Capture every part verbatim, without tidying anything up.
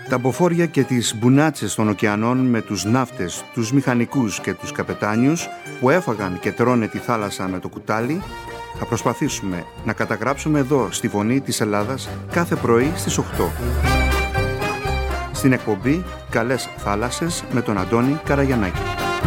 Τα μποφόρια και τις μπουνάτσες των ωκεανών με τους ναύτες, τους μηχανικούς και τους καπετάνιους που έφαγαν και τρώνε τη θάλασσα με το κουτάλι, θα προσπαθήσουμε να καταγράψουμε εδώ στη Φωνή της Ελλάδας κάθε πρωί στις οκτώ. Στην εκπομπή «Καλές θάλασσες» με τον Αντώνη Καραγιαννάκη.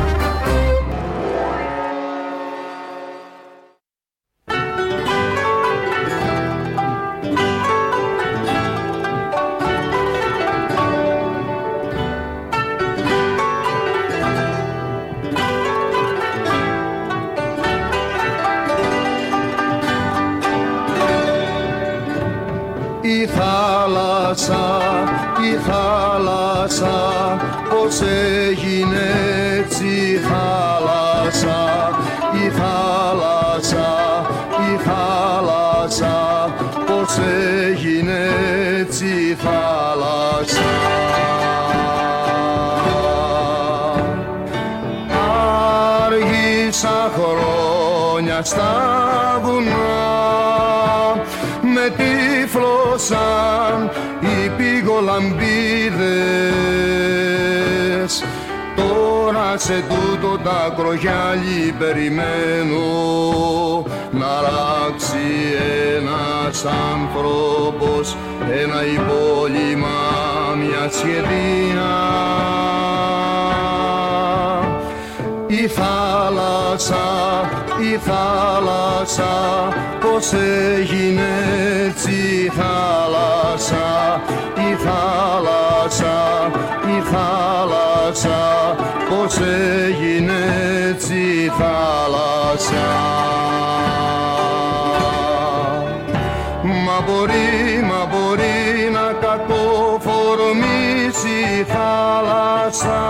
Η θάλασσα, η θάλασσα, πώς έγινε έτσι η θάλασσα, η θάλασσα, η θάλασσα, πώς έγινε έτσι η θάλασσα. Άργησα χρόνια στα βουνά, με τύφλωσαν οι πηγολαμπίδες. Τώρα σε τούτο τα ακρογιάλι περιμένω να αλλάξει ένας άνθρωπος ένα υπόλοιμα, μια σχεδία. Η θάλασσα, η θάλασσα, πώς έγινε έτσι η θάλασσα, η θάλασσα, η θάλασσα, πώς έγινε έτσι η θάλασσα. Μα μπορεί, μα μπορεί να κακοφορμήσει η θάλασσα.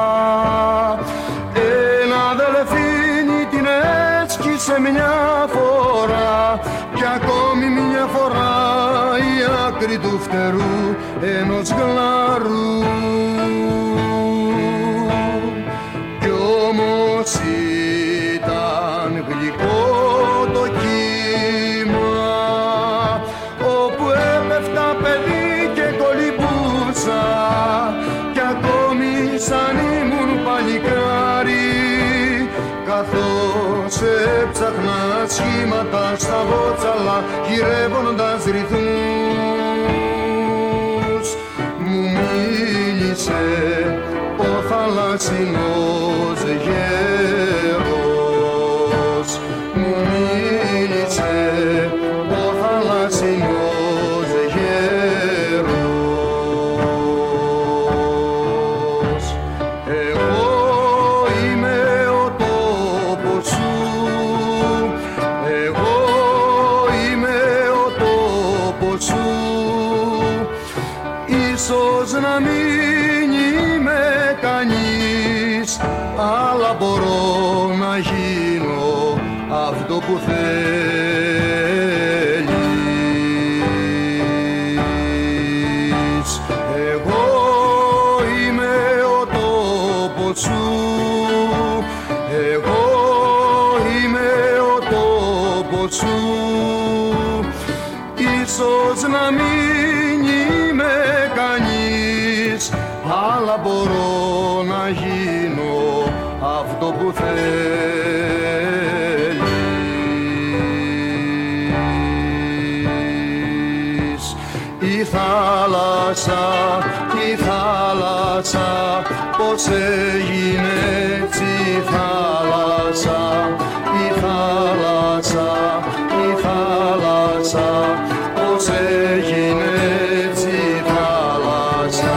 Σε μια φορά και ακόμη μια φορά η άκρη του φτερού ενός γλάρου. Κι όμως ήταν γλυκό το κύμα, όπου έπεφτα παιδί και κολυμπούσα, κι ακόμη σαν ήμουν παλικάρι, καθώς έψαχνα σχήματα στα βότσαλα γυρεύοντας ρυθμούς. Μου μίλησε ο θαλασσινός γέρος, μου μίλησε ο θαλασσινός γέρος. Εγώ είμαι ο τόπος σου, εγώ είμαι ο τόπος σου. Ίσως να μην είμαι κανείς, αλλά μπορώ να γίνω αυτό που θέλεις. Εγώ είμαι ο τόπος σου, εγώ είμαι ο τόπος σου. Ίσως να μην είμαι κανείς, αλλά μπορώ να γίνω αυτό που θέλεις. Η θάλασσα, η θάλασσα, πώς έγινε έτσι η θάλασσα, η θάλασσα, η θάλασσα, πώς έγινε έτσι η θάλασσα.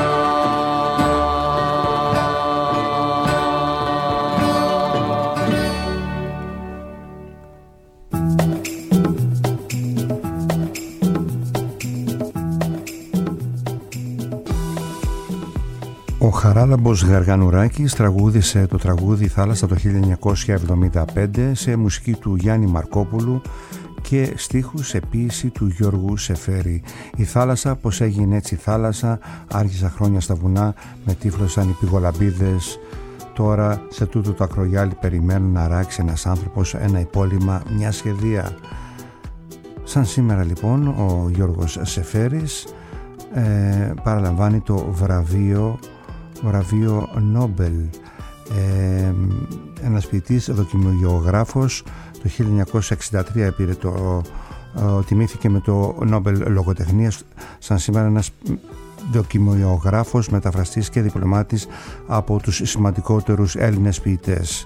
Ο Χαράλαμπος Γαργανουράκης τραγούδισε το τραγούδι «Θάλασσα» το χίλια εννιακόσια εβδομήντα πέντε σε μουσική του Γιάννη Μαρκόπουλου και στίχους σε ποίηση του Γιώργου Σεφέρη. Η θάλασσα, πώς έγινε έτσι η θάλασσα, άρχισα χρόνια στα βουνά, με τύφλωσαν οι πηγολαμπίδες. Τώρα σε τούτο το ακρογιάλι περιμένουν να ράξει ένας άνθρωπος ένα υπόλοιμα, μια σχεδία. Σαν σήμερα λοιπόν ο Γιώργος Σεφέρης ε, παραλαμβάνει το βραβείο, βραβείο Νόμπελ. Ε, ένας ποιητής, δοκιμιογράφος, το χίλια εννιακόσια εξήντα τρία πήρε το, ε, τιμήθηκε με το Νόμπελ Λογοτεχνίας. Σαν σήμερα ένας δοκιμιογράφος, μεταφραστής και διπλωμάτης από τους σημαντικότερους Έλληνες ποιητές.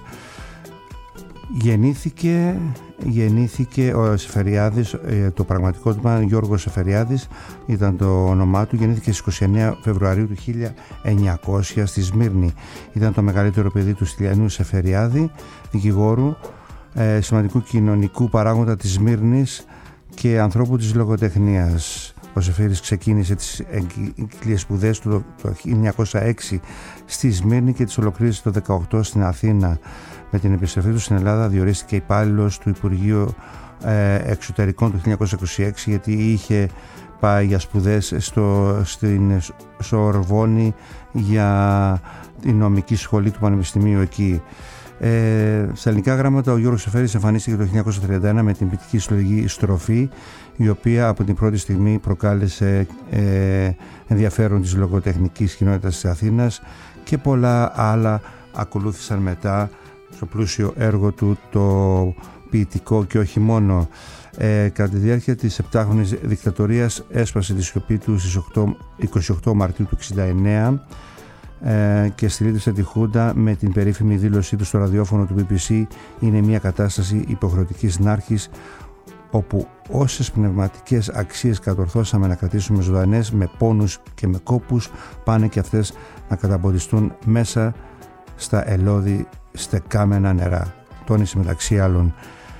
Γεννήθηκε, γεννήθηκε ο Σεφεριάδης, το πραγματικό του όνομα Γιώργος Σεφεριάδης ήταν το όνομά του. Γεννήθηκε στις είκοσι εννέα Φεβρουαρίου του χίλια εννιακόσια στη Σμύρνη. Ήταν το μεγαλύτερο παιδί του Στυλιανού Σεφεριάδη, δικηγόρου, ε, σημαντικού κοινωνικού παράγοντα της Σμύρνης και ανθρώπου της λογοτεχνίας. Ο Σεφέρης ξεκίνησε τις εγκύκλιες σπουδές του το χίλια εννιακόσια έξι στη Σμύρνη και τις ολοκλήρωσε το χίλια εννιακόσια δεκαοκτώ στην Αθήνα. Με την επιστροφή του στην Ελλάδα διορίστηκε υπάλληλος του Υπουργείου ε, Εξωτερικών του χίλια εννιακόσια είκοσι έξι, γιατί είχε πάει για σπουδές στο, στην Σορβόνη για την νομική σχολή του Πανεπιστημίου εκεί. Ε, στα ελληνικά γράμματα ο Γιώργος Σεφέρης εμφανίστηκε το χίλια εννιακόσια τριάντα ένα με την ποιητική συλλογή «Στροφή», η οποία από την πρώτη στιγμή προκάλεσε ε, ενδιαφέρον της λογοτεχνικής κοινότητας της Αθήνας, και πολλά άλλα ακολούθησαν μετά στο πλούσιο έργο του το ποιητικό και όχι μόνο. Ε, κατά τη διάρκεια της επτάχρονης δικτατορίας έσπασε τη σιωπή του στις είκοσι οκτώ Μαρτίου του χίλια εννιακόσια εξήντα εννέα ε, και στηρίδησε τη Χούντα με την περίφημη δήλωσή του στο ραδιόφωνο του μπι μπι σι «Είναι μια κατάσταση υποχρεωτικής νάρχης, όπου όσες πνευματικές αξίες κατορθώσαμε να κρατήσουμε ζωντανές με πόνους και με κόπους, πάνε και αυτές να καταποντιστούν μέσα στα ελώδη στεκάμενα νερά», τόνισε μεταξύ άλλων.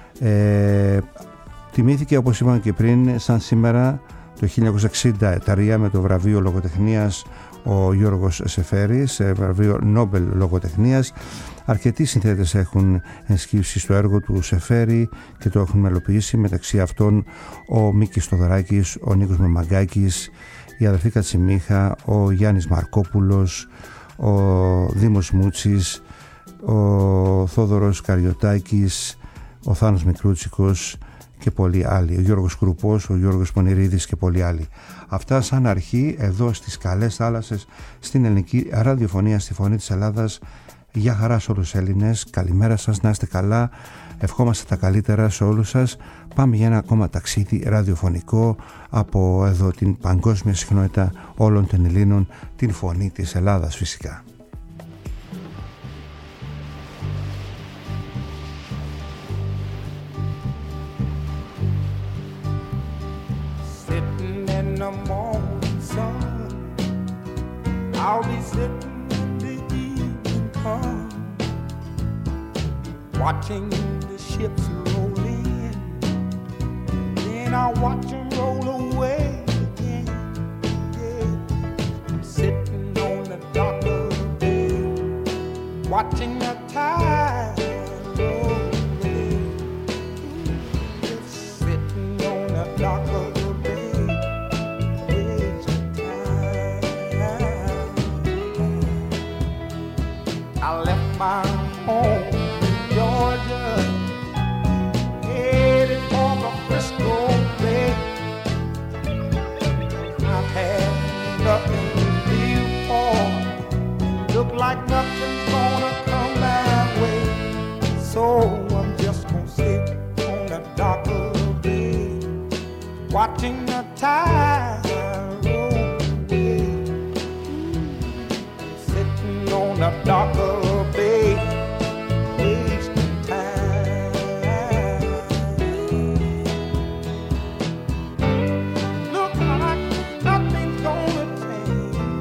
Ε, τιμήθηκε, όπως είπαμε και πριν, σαν σήμερα το χίλια εννιακόσια εξήντα τρία με το βραβείο Λογοτεχνίας ο Γιώργος Σεφέρης, βραβείο Νόμπελ Λογοτεχνίας. Αρκετοί συνθέτες έχουν ενσκύψει στο έργο του Σεφέρη και το έχουν μελοποιήσει, μεταξύ αυτών ο Μίκης Θοδωράκης, ο Νίκος Μαμαγκάκης, η αδερφή Κατσιμίχα, ο Γιάννης Μαρκόπουλος, ο Δήμος Μούτσης, ο Θόδωρος Καριωτάκης, ο Θάνος Μικρούτσικος και πολλοί άλλοι, ο Γιώργος Κρουπός, ο Γιώργος Πονηρίδης και πολλοί άλλοι. Αυτά σαν αρχή εδώ στις καλές θάλασσες, στην ελληνική ραδιοφωνία, στη Φωνή της Ελλάδας. Γεια χαρά σε όλους τους Έλληνες, καλημέρα σας, να είστε καλά, ευχόμαστε τα καλύτερα σε όλους σας. Πάμε για ένα ακόμα ταξίδι ραδιοφωνικό από εδώ την παγκόσμια συχνότητα όλων των Ελλήνων, την Φωνή της Ελλάδας φυσικά. I'll be sitting when the evening comes, watching the ships roll in, then I'll watch them roll away again. Yeah. I'm sitting on the dock of the bay, watching the tide roll away. Just sitting on the dock of the bay, wasting time. I left my home in Georgia, headed for the Frisco Bay. I've had nothing to live for, look like nothing's gonna come my way. So I'm just gonna sit on the dock of the bay, watching the tide roll away. Sitting on the dock of the bay, wasting time. Look like nothing's gonna change,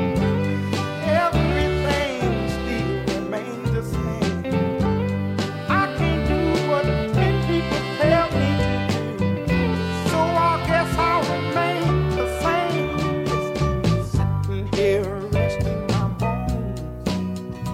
everything still remains the same. I can't do what ten people tell me to do, so I guess I'll remain the same. Sitting here resting my bones,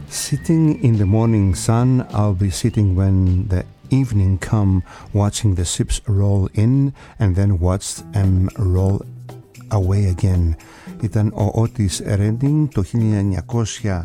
Sitting in the morning sun, I'll be sitting when the evening come, watching the ships roll in and then watch them roll away again. Ήταν ο Otis Redding, το χίλια εννιακόσια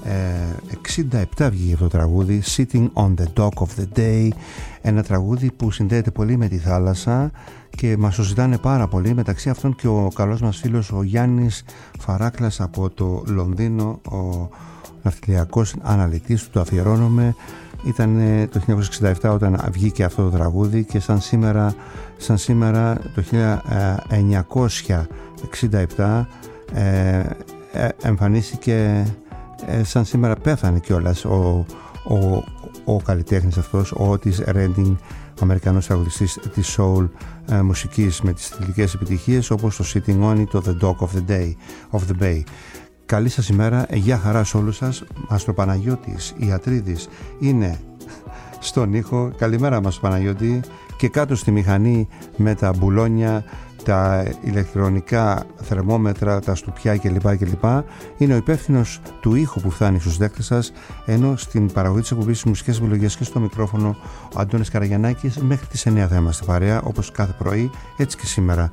εξήντα επτά βγήκε αυτό το τραγούδι, Sitting on the Dock of the Day, ένα τραγούδι που συνδέεται πολύ με τη θάλασσα και μας το ζητάνε πάρα πολύ, μεταξύ αυτών και ο καλός μας φίλος ο Γιάννης Φαράκλας από το Λονδίνο, ο ναυτιλιακός αναλυτής του, το αφιερώνομαι. Ήταν το χίλια εννιακόσια εξήντα επτά όταν βγήκε αυτό το τραγούδι και σαν σήμερα, σαν σήμερα το χίλια εννιακόσια εξήντα επτά ε, ε, εμφανίστηκε, ε, σαν σήμερα πέθανε κιόλας ο, ο, ο καλλιτέχνης αυτός, ο Otis Redding, ο Αμερικανός τραγουδιστής της soul ε, μουσικής με τις θηλυκές επιτυχίες όπως το Sitting on it, το The Dock of the Day of the Bay. Καλή σας ημέρα, γεια χαρά σε όλους σας. Μαστροπαναγιώτης Ιατρίδης είναι στον ήχο. Καλημέρα μας Παναγιώτη. Και κάτω στη μηχανή με τα μπουλόνια, τα ηλεκτρονικά θερμόμετρα, τα στουπιά κλπ. κλπ. Είναι ο υπεύθυνος του ήχου που φτάνει στους δέκτες σας, ενώ στην παραγωγή της εκπομπής στις μουσικές επιλογές και στο μικρόφωνο ο Αντώνης Καραγιαννάκης. Μέχρι τις εννιά θα είμαστε παρέα, όπως κάθε πρωί, έτσι και σήμερα.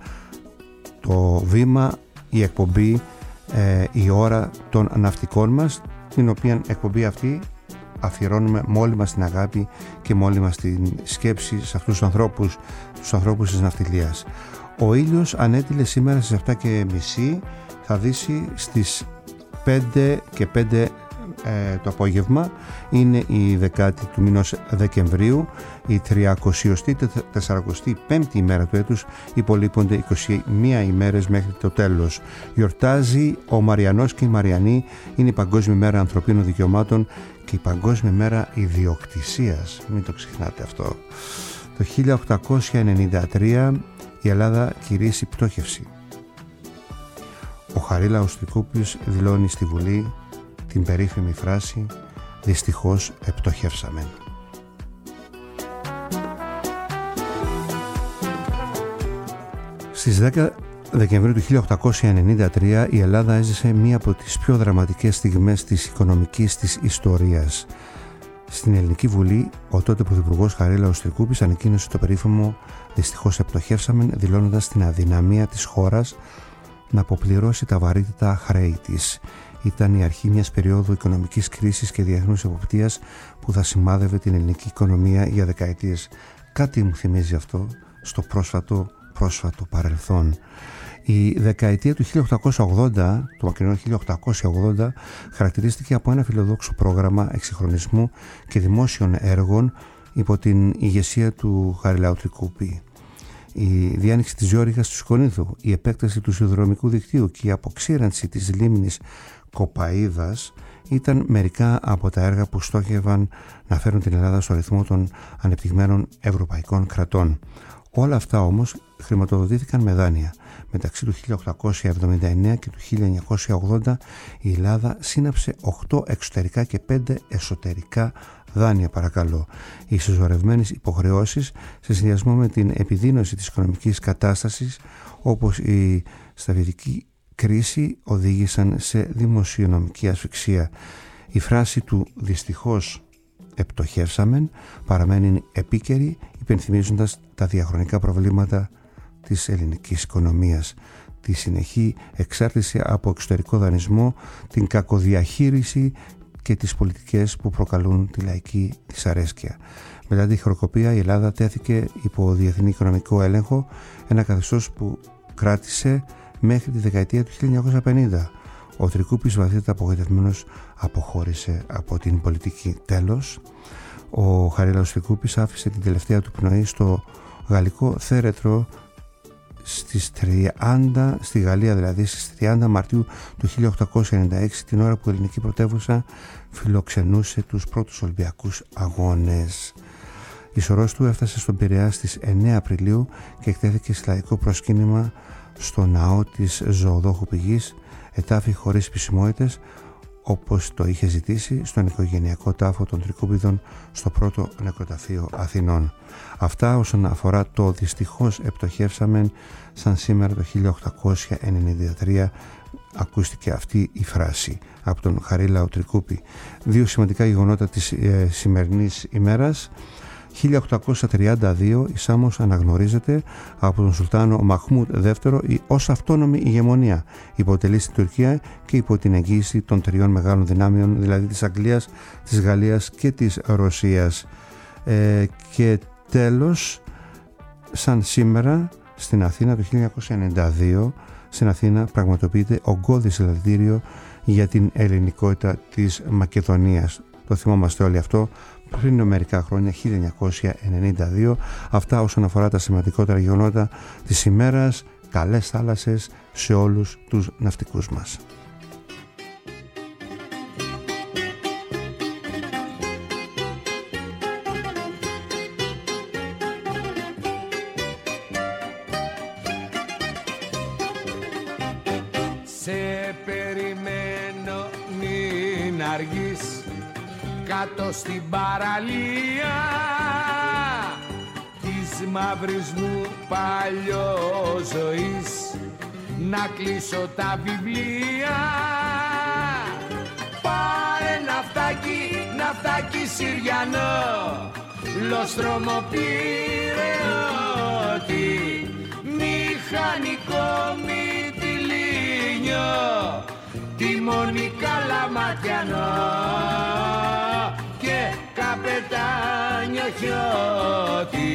Το βήμα, η εκπομπή, ε, η ώρα των ναυτικών μας, την οποία εκπομπή αυτή αφιερώνουμε με όλη μας την αγάπη και με όλη μας την σκέψη σε αυτούς τους ανθρώπους, τους ανθρώπους της ναυτιλίας. Ο ήλιος ανέτειλε σήμερα στις επτά και μισή, θα δύσει στις πέντε και πέντε ε, το απόγευμα. Είναι η δεκάτη του μηνός Δεκεμβρίου, η τριακοσιοστή τεσσαρακοστή πέμπτη ημέρα του έτους, υπολείπονται είκοσι μία ημέρες μέχρι το τέλος. Γιορτάζει ο Μαριανός και η Μαριανή, είναι η Παγκόσμια Μέρα Ανθρωπίνων Δικαιωμάτων και η Παγκόσμια Μέρα Ιδιοκτησίας, μην το ξεχνάτε αυτό. Το χίλια οκτακόσια ενενήντα τρία η Ελλάδα κηρύσσει πτώχευση. Ο Χαρίλαος Τρικούπης δηλώνει στη Βουλή την περίφημη φράση «Δυστυχώς επτοχεύσαμε». Στις δέκα Δεκεμβρίου του χίλια οκτακόσια ενενήντα τρία η Ελλάδα έζησε μία από τις πιο δραματικές στιγμές της οικονομικής της ιστορίας. Στην Ελληνική Βουλή, ο τότε Πρωθυπουργός Χαρίλαος Τρικούπης ανακοίνωσε το περίφημο «Δυστυχώς επτοχεύσαμε», δηλώνοντας την αδυναμία της χώρας να αποπληρώσει τα βαρύτατα χρέη της. Ήταν η αρχή μιας περίοδου οικονομικής κρίσης και διεθνούς εποπτείας που θα σημάδευε την ελληνική οικονομία για δεκαετίες. Κάτι μου θυμίζει αυτό στο πρόσφατο, πρόσφατο παρελθόν. Η δεκαετία του χίλια οκτακόσια ογδόντα, το μακρινό χίλια οκτακόσια ογδόντα, χαρακτηρίστηκε από ένα φιλοδόξο πρόγραμμα εξυγχρονισμού και δημόσιων έργων υπό την ηγεσία του Χαριλάου Τρικούπη. Η διάνοιξη της Γιώρικας του Σκονίδου, η επέκταση του σιδηροδρομικού δικτύου και η αποξήρανση της λίμνης Κοπαΐδας ήταν μερικά από τα έργα που στόχευαν να φέρουν την Ελλάδα στο ρυθμό των ανεπτυγμένων ευρωπαϊκών κρατών. Όλα αυτά όμως χρηματοδοτήθηκαν με δάνεια. Μεταξύ του χίλια οκτακόσια εβδομήντα εννέα και του χίλια εννιακόσια ογδόντα η Ελλάδα σύναψε οκτώ εξωτερικά και πέντε εσωτερικά δάνεια, παρακαλώ. Οι συσσωρευμένες υποχρεώσεις σε συνδυασμό με την επιδείνωση της οικονομικής κατάστασης όπως η σταθερική κρίση οδήγησαν σε δημοσιονομική ασφυξία. Η φράση του «δυστυχώς επτοχεύσαμεν» παραμένει επίκαιρη, υπενθυμίζοντας τα διαχρονικά προβλήματα της ελληνικής οικονομίας, τη συνεχή εξάρτηση από εξωτερικό δανεισμό, την κακοδιαχείριση και τις πολιτικές που προκαλούν τη λαϊκή δυσαρέσκεια. Μετά τη χρεοκοπία η Ελλάδα τέθηκε υπό διεθνή οικονομικό έλεγχο, ένα καθεστώς που κράτησε μέχρι τη δεκαετία του χίλια εννιακόσια πενήντα. Ο Τρικούπης βαθύτερα απογοητευμένος αποχώρησε από την πολιτική. Τέλος, ο Χαρίλαος Τρικούπης άφησε την τελευταία του πνοή στο γαλλικό θέρετρο στις τριάντα, στη Γαλλία δηλαδή, στις τριάντα Μαρτίου του χίλια οκτακόσια ενενήντα έξι, την ώρα που η ελληνική πρωτεύουσα φιλοξενούσε τους πρώτους Ολυμπιακούς Αγώνες. Η σωρός του έφτασε στον Πειραιά στις εννέα Απριλίου και εκτέθηκε σε λαϊκό προσκύνημα στο ναό της Ζωοδόχου Πηγής, ετάφη χωρίς επισημότητες, όπως το είχε ζητήσει στον οικογενειακό τάφο των Τρικούπηδων στο πρώτο νεκροταφείο Αθηνών. Αυτά όσον αφορά το «Δυστυχώς επτοχεύσαμεν» σαν σήμερα το χίλια οκτακόσια ενενήντα τρία ακούστηκε αυτή η φράση από τον Χαρίλαο Τρικούπη. Δύο σημαντικά γεγονότα της ε, σημερινής ημέρας. χίλια οκτακόσια τριάντα δύο η Σάμος αναγνωρίζεται από τον Σουλτάνο Μαχμούντ δεύτερο ως αυτόνομη ηγεμονία. Υποτελεί στην Τουρκία και υπό την εγγύηση των τριών μεγάλων δυνάμεων, δηλαδή της Αγγλίας, της Γαλλίας και της Ρωσίας. Ε, και τέλος, σαν σήμερα στην Αθήνα το χίλια εννιακόσια ενενήντα δύο, στην Αθήνα πραγματοποιείται ογκώδη συλλαλητήριο για την ελληνικότητα της Μακεδονίας. Το θυμόμαστε όλοι αυτό πριν μερικά χρόνια, χίλια εννιακόσια ενενήντα δύο. Αυτά όσον αφορά τα σημαντικότερα γεγονότα της ημέρας. Καλές θάλασσες σε όλους τους ναυτικούς μας. Σε περιμένω, μην αργείς, κάτω στην παραλία της μαύρης μου παλιόζωης, να κλείσω τα βιβλία. Πάρε ναυτάκι, ναυτάκι Συριανό, λοστρόμο πειραιώτη, μηχανικό μυτιλίνιο, τιμόνι καλαματιανό και καπετάνιο χιώτη.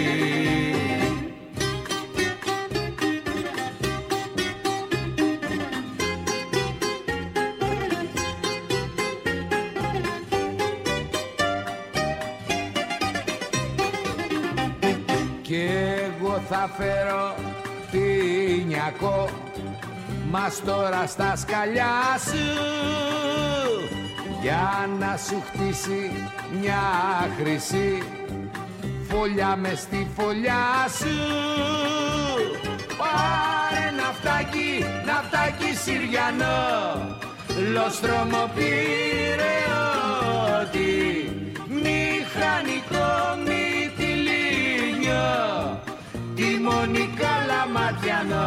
Κι εγώ θα φέρω τινιακό, μας τώρα στα σκαλιά σου, για να σου χτίσει μια χρυσή φωλιά μες στη φωλιά σου. Πάρε ναυτάκι, ναυτάκι Συριανό, λοστρόμο πειραιώτη, μηχανικό μυτιλίνιο, τιμόνι καλαματιανό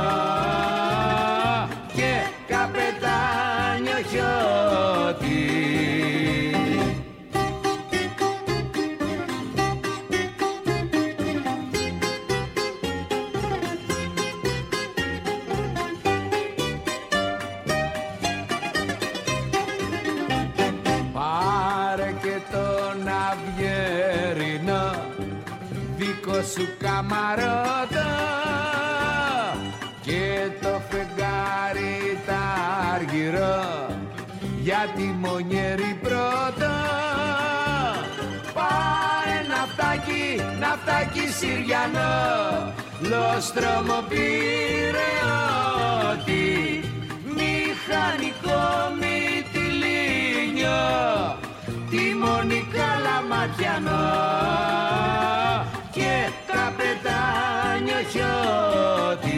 και καπετάνιο χιώτη. Πάρε και τον Αυγερινό, δικό σου καμαρότο, και το φεγγάρι τ' αργυρό, για τη μονιέρη πρώτο. Πάρε ναυτάκι, ναυτάκι Συριανό, λοστρόμο πειραιώτη, μηχανικό μυτιλίνιο, τιμόνι καλαματιανό και καπετάνιο χιώτη.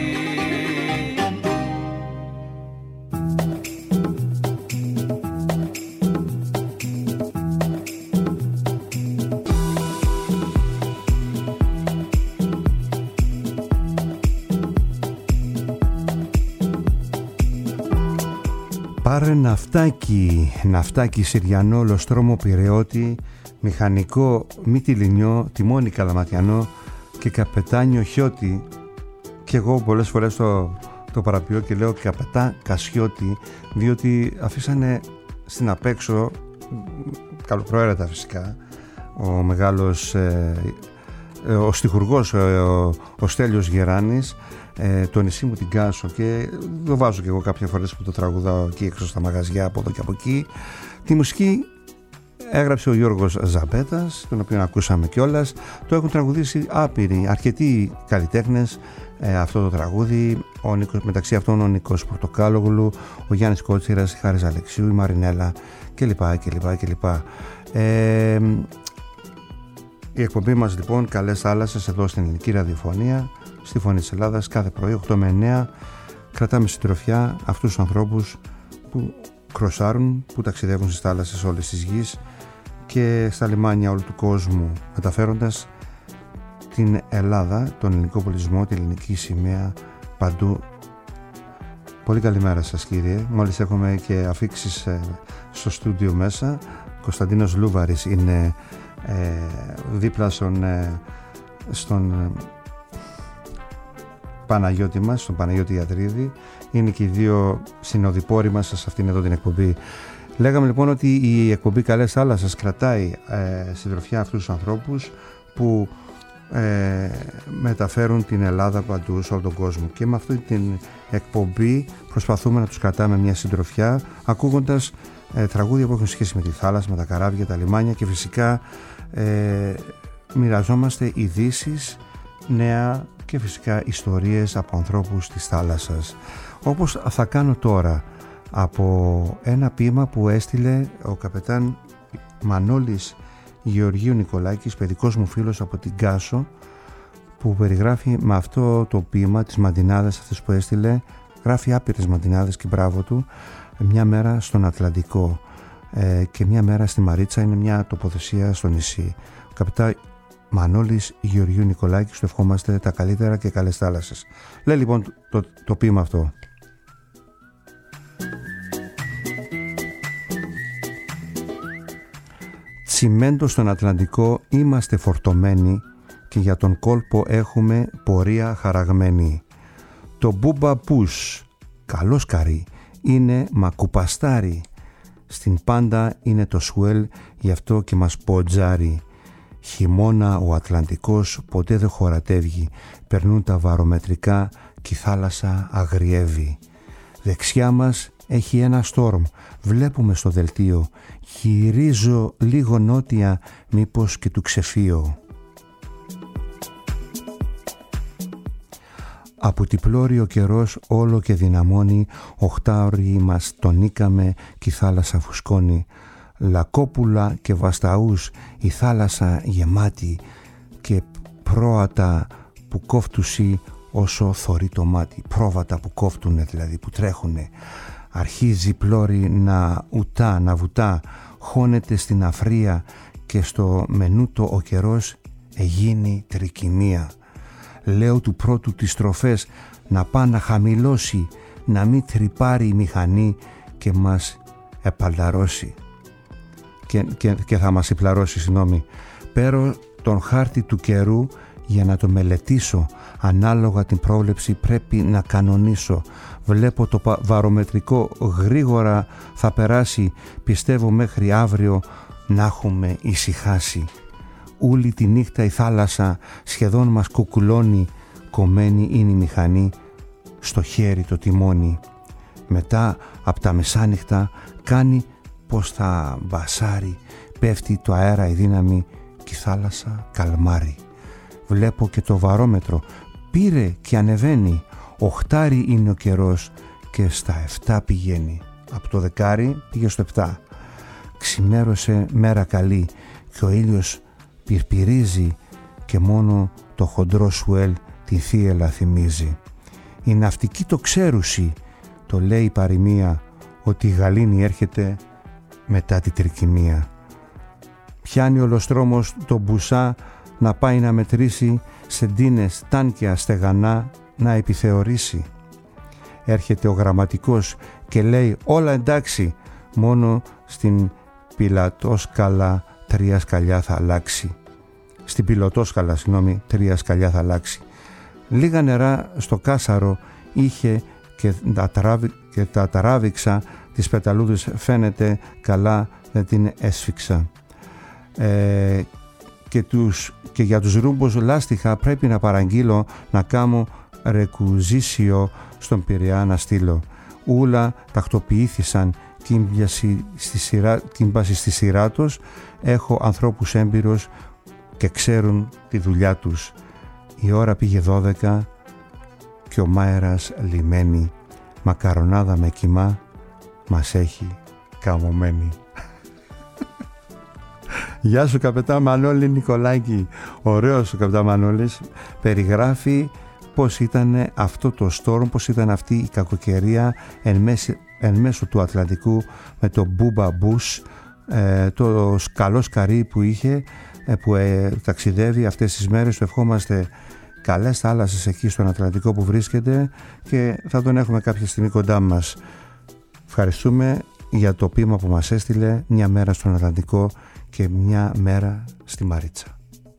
Πάρε ναυτάκι, ναυτάκι Συριανό, λοστρόμο πειραιώτη, μηχανικό μυτιλινιό, τιμόνι καλαματιανό και καπετάνιο χιώτη. Και εγώ πολλές φορές το, το παραποιώ και λέω καπετά Κασιώτη, διότι αφήσανε στην απέξω, καλοπροαίρετα φυσικά, ο μεγάλος ε, ε, ο στιχουργός ε, ο, ο Στέλιος Γεράνης, ε, το νησί μου την Κάσο, και το βάζω και εγώ κάποιες φορές που το τραγουδάω εκεί έξω στα μαγαζιά από εδώ και από εκεί. Τη μουσική έγραψε ο Γιώργος Ζαμπέτας, τον οποίο ακούσαμε κιόλας. Το έχουν τραγουδήσει άπειροι, αρκετοί καλλιτέχνες ε, αυτό το τραγούδι, ο Νίκος, μεταξύ αυτών ο Νίκος Πορτοκάλογλου, ο Γιάννης Κότσιρας, η Χάρης Αλεξίου, η Μαρινέλα κλπ. κλπ, κλπ. Ε, η εκπομπή μας λοιπόν Καλές Θάλασσες εδώ στην Ελληνική Ραδιοφωνία, στη Φωνή της Ελλάδας, κάθε πρωί οκτώ με εννέα. Κρατάμε συντροφιά αυτούς τους ανθρώπους που κροσάρουν, που ταξιδεύουν στις θάλασσες όλης της γης και στα λιμάνια όλου του κόσμου, μεταφέροντας την Ελλάδα, τον ελληνικό πολιτισμό, την ελληνική σημαία παντού, Πολύ καλημέρα σας κύριε. Μόλις έχουμε και αφήξεις ε, στο στούντιο μέσα. Κωνσταντίνος Λούβαρης είναι ε, δίπλα στον, ε, στον ε, Παναγιώτη μας, στον Παναγιώτη Ιατρίδη. Είναι και οι δύο συνοδοιπόροι μας σε αυτήν εδώ την εκπομπή. Λέγαμε λοιπόν ότι η εκπομπή Καλές Θάλασσες κρατάει ε, συντροφιά αυτούς τους ανθρώπους που ε, μεταφέρουν την Ελλάδα παντού σε όλο τον κόσμο, και με αυτή την εκπομπή προσπαθούμε να τους κρατάμε μια συντροφιά ακούγοντας ε, τραγούδια που έχουν σχέση με τη θάλασσα, με τα καράβια, τα λιμάνια, και φυσικά ε, μοιραζόμαστε ειδήσεις, νέα και φυσικά ιστορίες από ανθρώπους της θάλασσας, όπως θα κάνω τώρα από ένα ποίημα που έστειλε ο καπετάν Μανώλης Γεωργίου Νικολάκης, παιδικός μου φίλος από την Κάσο, που περιγράφει με αυτό το ποίημα τις μαντινάδες αυτές που έστειλε. Γράφει άπειρες μαντινάδες και μπράβο του. Μια μέρα στον Ατλαντικό ε, και μια μέρα στη Μαρίτσα, είναι μια τοποθεσία στο νησί. Ο καπετάν Μανώλης Γεωργίου Νικολάκης, του ευχόμαστε τα καλύτερα και καλές θάλασσες. Λέει λοιπόν το, το, το ποίημα αυτό. Τσιμέντο στον Ατλαντικό είμαστε φορτωμένοι και για τον κόλπο έχουμε πορεία χαραγμένη. Το μπούμπα πούς, καλός καρύ, είναι μακουπαστάρι. Στην πάντα είναι το σουέλ, γι' αυτό και μας ποτζάρει. Χειμώνα ο Ατλαντικός ποτέ δεν χωρατεύγει, περνούν τα βαρομετρικά και η θάλασσα αγριεύει. Δεξιά μας έχει ένα στόρμ, βλέπουμε στο δελτίο, γυρίζω λίγο νότια, μήπως και του ξεφύω. Από τυπλώρει ο καιρός όλο και δυναμώνει, οχτάωροι μας τονίκαμε και η θάλασσα φουσκώνει. Λακόπουλα και βασταούς η θάλασσα γεμάτη και πρόατα που κόφτουσι όσο θωρεί το μάτι. Πρόβατα που κόφτουνε, δηλαδή που τρέχουνε. Αρχίζει πλώρη να ουτά, να βουτά, χώνεται στην αφρία και στο μενούτο ο καιρός εγίνει τρικυμία. Λέω του πρώτου τις στροφές να πά να χαμηλώσει, να μην τρυπάρει η μηχανή και μας επαλαρώσει. Και, και, και θα μας υπλαρώσει, συγγνώμη. Πέρω τον χάρτη του καιρού για να το μελετήσω, ανάλογα την πρόβλεψη πρέπει να κανονίσω. Βλέπω το βαρομετρικό γρήγορα θα περάσει, πιστεύω μέχρι αύριο να έχουμε ησυχάσει. Όλη τη νύχτα η θάλασσα σχεδόν μας κουκουλώνει, κομμένη είναι η μηχανή, στο χέρι το τιμόνι. Μετά από τα μεσάνυχτα κάνει πως θα μπασάρει, πέφτει το αέρα η δύναμη και η θάλασσα καλμάρει. Βλέπω και το βαρόμετρο, πήρε και ανεβαίνει, οχτάρι είναι ο καιρός και στα εφτά πηγαίνει. Από το δεκάρι πήγε στο εφτά. Ξημέρωσε μέρα καλή και ο ήλιος πυρπυρίζει και μόνο το χοντρό σουέλ τη θύελα θυμίζει. Η ναυτική το ξέρουσι, το λέει η παροιμία, ότι η γαλήνη έρχεται μετά τη τρικυμία. Πιάνει ολοστρόμος το μπουσά να πάει να μετρήσει σεντίνες, τάνκια, στεγανά να επιθεωρήσει. Έρχεται ο γραμματικός και λέει όλα εντάξει, μόνο στην πιλατόσκαλα τρία σκαλιά θα αλλάξει. Στην πιλωτόσκαλα, συγγνώμη, τρία σκαλιά θα αλλάξει. Λίγα νερά στο κάσαρο είχε και τα, τράβη, και τα ταράβηξα, τις πεταλούδες φαίνεται καλά δεν την έσφιξα. Ε, και, τους, και για τους ρούμπος λάστιχα πρέπει να παραγγείλω να κάνω ρεκουζίσιο στον Πειραιά να στείλω. Ούλα τακτοποιήθησαν κύμπιαση στη σειρά, κύμπαση στη σειρά τους. Έχω ανθρώπους έμπειρους και ξέρουν τη δουλειά τους. Η ώρα πήγε δώδεκα και ο Μάερας λιμένη. Μακαρονάδα με κιμά μας έχει καμωμένη. Γεια σου καπετάν Μανώλη Νικολάκη. Ωραίος ο καπετάν Μανώλης. Περιγράφει πώς ήταν αυτό το στόρμ, πώς ήταν αυτή η κακοκαιρία εν, μέση, εν μέσω του Ατλαντικού με το Μπούμπα Μπούς, ε, το καλό σκαρί που είχε, ε, που ε, ταξιδεύει αυτές τις μέρες. Του ευχόμαστε καλές θάλασσες εκεί στον Ατλαντικό που βρίσκεται και θα τον έχουμε κάποια στιγμή κοντά μας. Ευχαριστούμε για το ποίημα που μας έστειλε, μια μέρα στον Ατλαντικό και μια μέρα στη Μαρίτσα.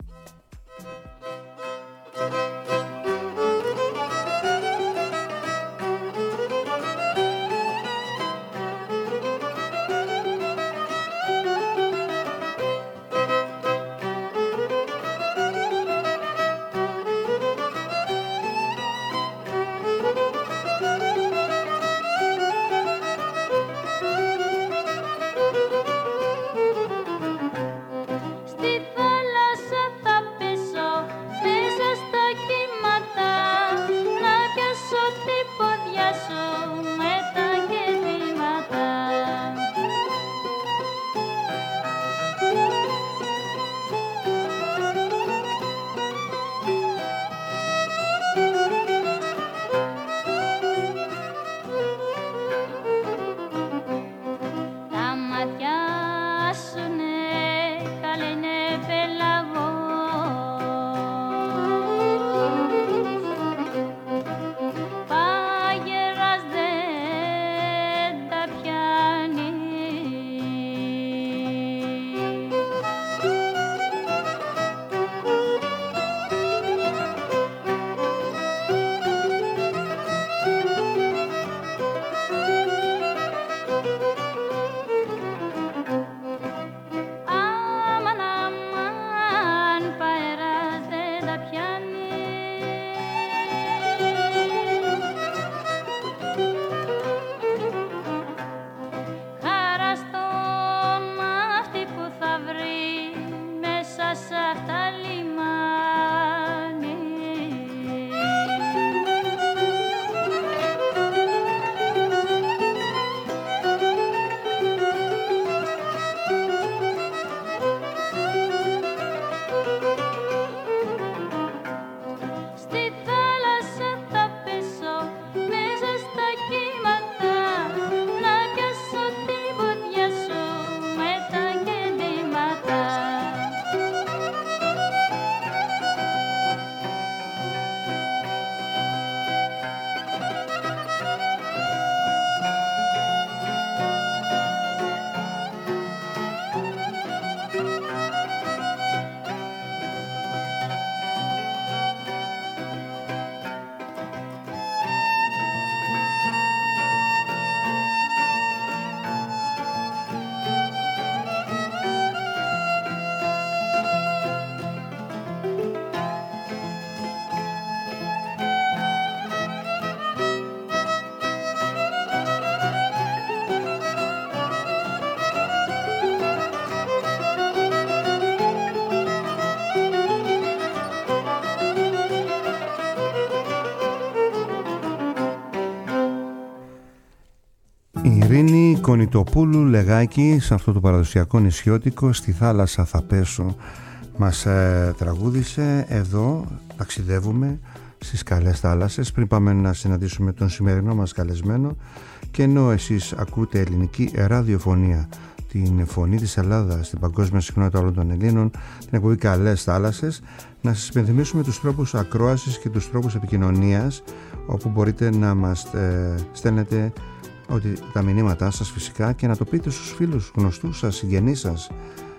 Η Ειρήνη Κονιτοπούλου Λεγάκη, σε αυτό το παραδοσιακό νησιώτικο, στη θάλασσα θα πέσω, μας ε, τραγούδισε. Εδώ ταξιδεύουμε στις καλές θάλασσες. Πριν πάμε να συναντήσουμε τον σημερινό μας καλεσμένο, και ενώ εσείς ακούτε ελληνική ραδιοφωνία, την φωνή της Ελλάδας στην παγκόσμια συχνότητα όλων των Ελλήνων, την εκπομπή Καλές Θάλασσες, να σας υπενθυμίσουμε τους τρόπους ακρόασης και τους τρόπους επικοινωνίας, όπου μπορείτε να μας ε, στέλνετε ότι τα μηνύματά σας φυσικά, και να το πείτε στους φίλους, γνωστούς σας, συγγενείς σας,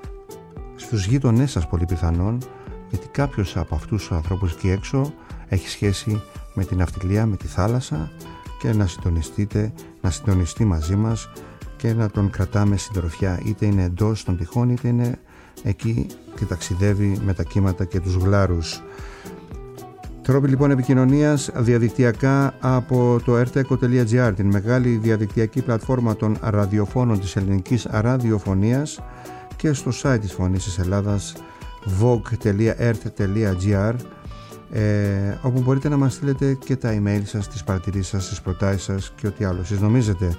στους γείτονές σας πολύ πιθανόν, γιατί κάποιος από αυτούς τους ανθρώπους εκεί έξω έχει σχέση με την ναυτιλία, με τη θάλασσα, και να συντονιστείτε, να συντονιστεί μαζί μας και να τον κρατάμε συντροφιά, είτε είναι εντός των τυχών, είτε είναι εκεί και ταξιδεύει με τα κύματα και τους γλάρους. Τρόποι λοιπόν επικοινωνίας διαδικτυακά από το ερτέκο τελεία τζι άρ, την μεγάλη διαδικτυακή πλατφόρμα των ραδιοφώνων της ελληνικής ραδιοφωνίας, και στο site της Φωνής της Ελλάδας vogue τελεία e r t τελεία g r, ε, όπου μπορείτε να μας στείλετε και τα email σας, τις παρατηρήσεις σας, τις προτάσεις σας και ό,τι άλλο εσείς νομίζετε.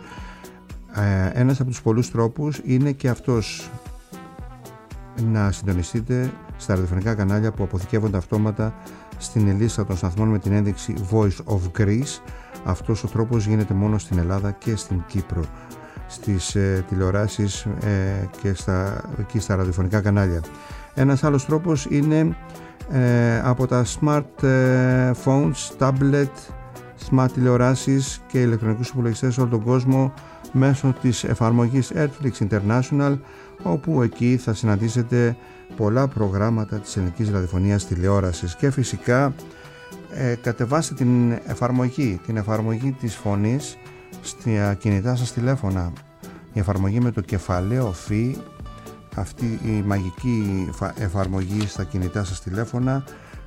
Ε, ένας από τους πολλούς τρόπους είναι και αυτός, να συντονιστείτε στα ραδιοφωνικά κανάλια που αποθηκεύονται αυτόματα στην λίστα των σταθμών με την ένδειξη Voice of Greece. Αυτός ο τρόπος γίνεται μόνο στην Ελλάδα και στην Κύπρο, στις ε, τηλεοράσεις ε, και στα, εκεί στα ραδιοφωνικά κανάλια. Ένας άλλος τρόπος είναι ε, από τα smart ε, phones, tablet, smart τηλεοράσεις και ηλεκτρονικούς υπολογιστές σε όλο τον κόσμο μέσω της εφαρμογής Airflix International, όπου εκεί θα συναντήσετε πολλά προγράμματα της ελληνικής ραδιοφωνίας τηλεόρασης. Και φυσικά ε, κατεβάστε την εφαρμογή, την εφαρμογή της φωνής στα κινητά σας τηλέφωνα. Η εφαρμογή με το κεφαλαίο φι, αυτή η μαγική εφαρμογή στα κινητά σας τηλέφωνα.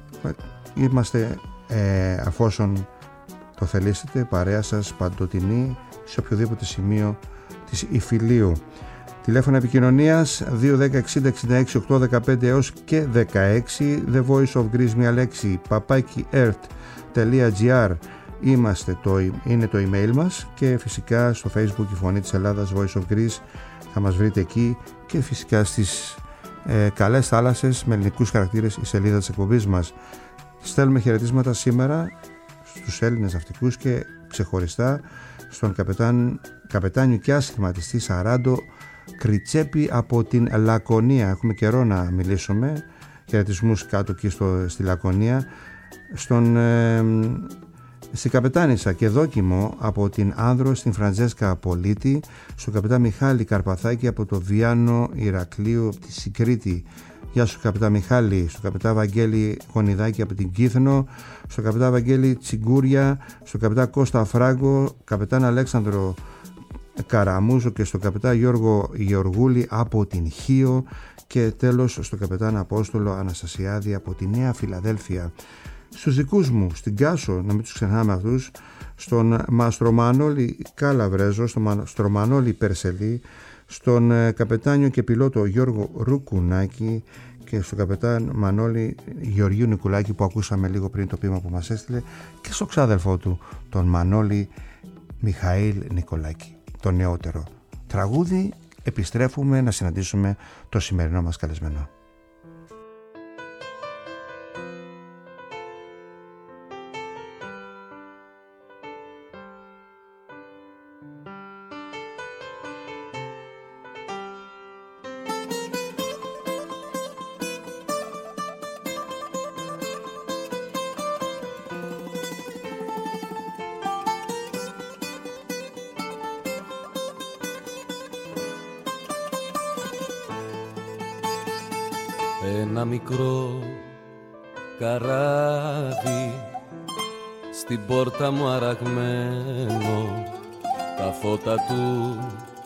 Είμαστε ε, αφόσον το θελήσετε, παρέα σας παντοτινή σε οποιοδήποτε σημείο της Ιφιλίου. Τηλέφωνα επικοινωνίας δύο ένα μηδέν εξήντα εξήντα έξι οκτώ δεκαπέντε έως και δεκαέξι. The Voice of Greece, μια λέξη, παπάκι earth.gr είμαστε, το, είναι το email μας, και φυσικά στο Facebook η Φωνή της Ελλάδας, Voice of Greece, θα μας βρείτε εκεί, και φυσικά στις ε, καλές θάλασσες με ελληνικούς χαρακτήρες η σελίδα της εκπομπής μας. Στέλνουμε χαιρετίσματα σήμερα στους Έλληνες ναυτικούς και ξεχωριστά στον καπετάν, καπετάνιο και ασχηματιστή Σαράντο Κριτσέπη από την Λακωνία. Έχουμε καιρό να μιλήσουμε, χαιρετισμούς κάτω εκεί στο, στη Λακωνία. Στον, ε, στην καπετάνισσα και δόκιμο από την Άνδρο στην Φραντζέσκα Πολίτη, στον καπετάν Μιχάλη Καρπαθάκη από το Βιάνο Ηρακλείου από τη Συγκρίτη. Γεια σου καπετάν Μιχάλη. Στον καπετάν Βαγγέλη Γονιδάκη από την Κύθνο, στον καπετάν Βαγγέλη Τσιγκούρια, στον καπετάν Κώστα Φράγκο, καπετάν Αλέξανδρο Καραμούζο και στον καπετάν Γιώργο Γεωργούλη από την Χίο, και τέλος στον καπετάν Απόστολο Αναστασιάδη από τη Νέα Φιλαδέλφια. Στους δικούς μου, στην Κάσο, να μην τους ξεχνάμε αυτούς, στον Μαστρομανόλη Καλαβρέζο, στον Μαστρομανόλη Περσελή, στον καπετάνιο και πιλότο Γιώργο Ρουκουνάκη και στον καπετάν Μανώλη Γεωργίου Νικουλάκη που ακούσαμε λίγο πριν το ποίημα που μας έστειλε, και στον ξάδελφό του τον Μανώλη Μιχαήλ Νικολάκη, το νεότερο. Τραγούδι, επιστρέφουμε να συναντήσουμε το σημερινό μας καλεσμένο. Ένα μικρό καράβι στην πόρτα μου αραγμένο, τα φώτα του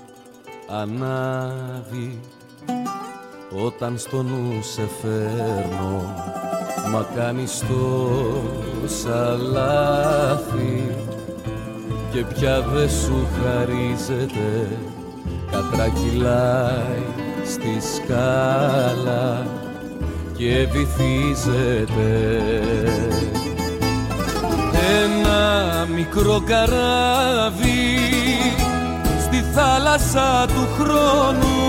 ανάβει όταν στο νου σε φέρνω, μα κάνεις τόσα λάθη και πια δε σου χαρίζεται, κατρακυλάει στη σκάλα και βυθίζεται. Ένα μικρό καράβι στη θάλασσα του χρόνου,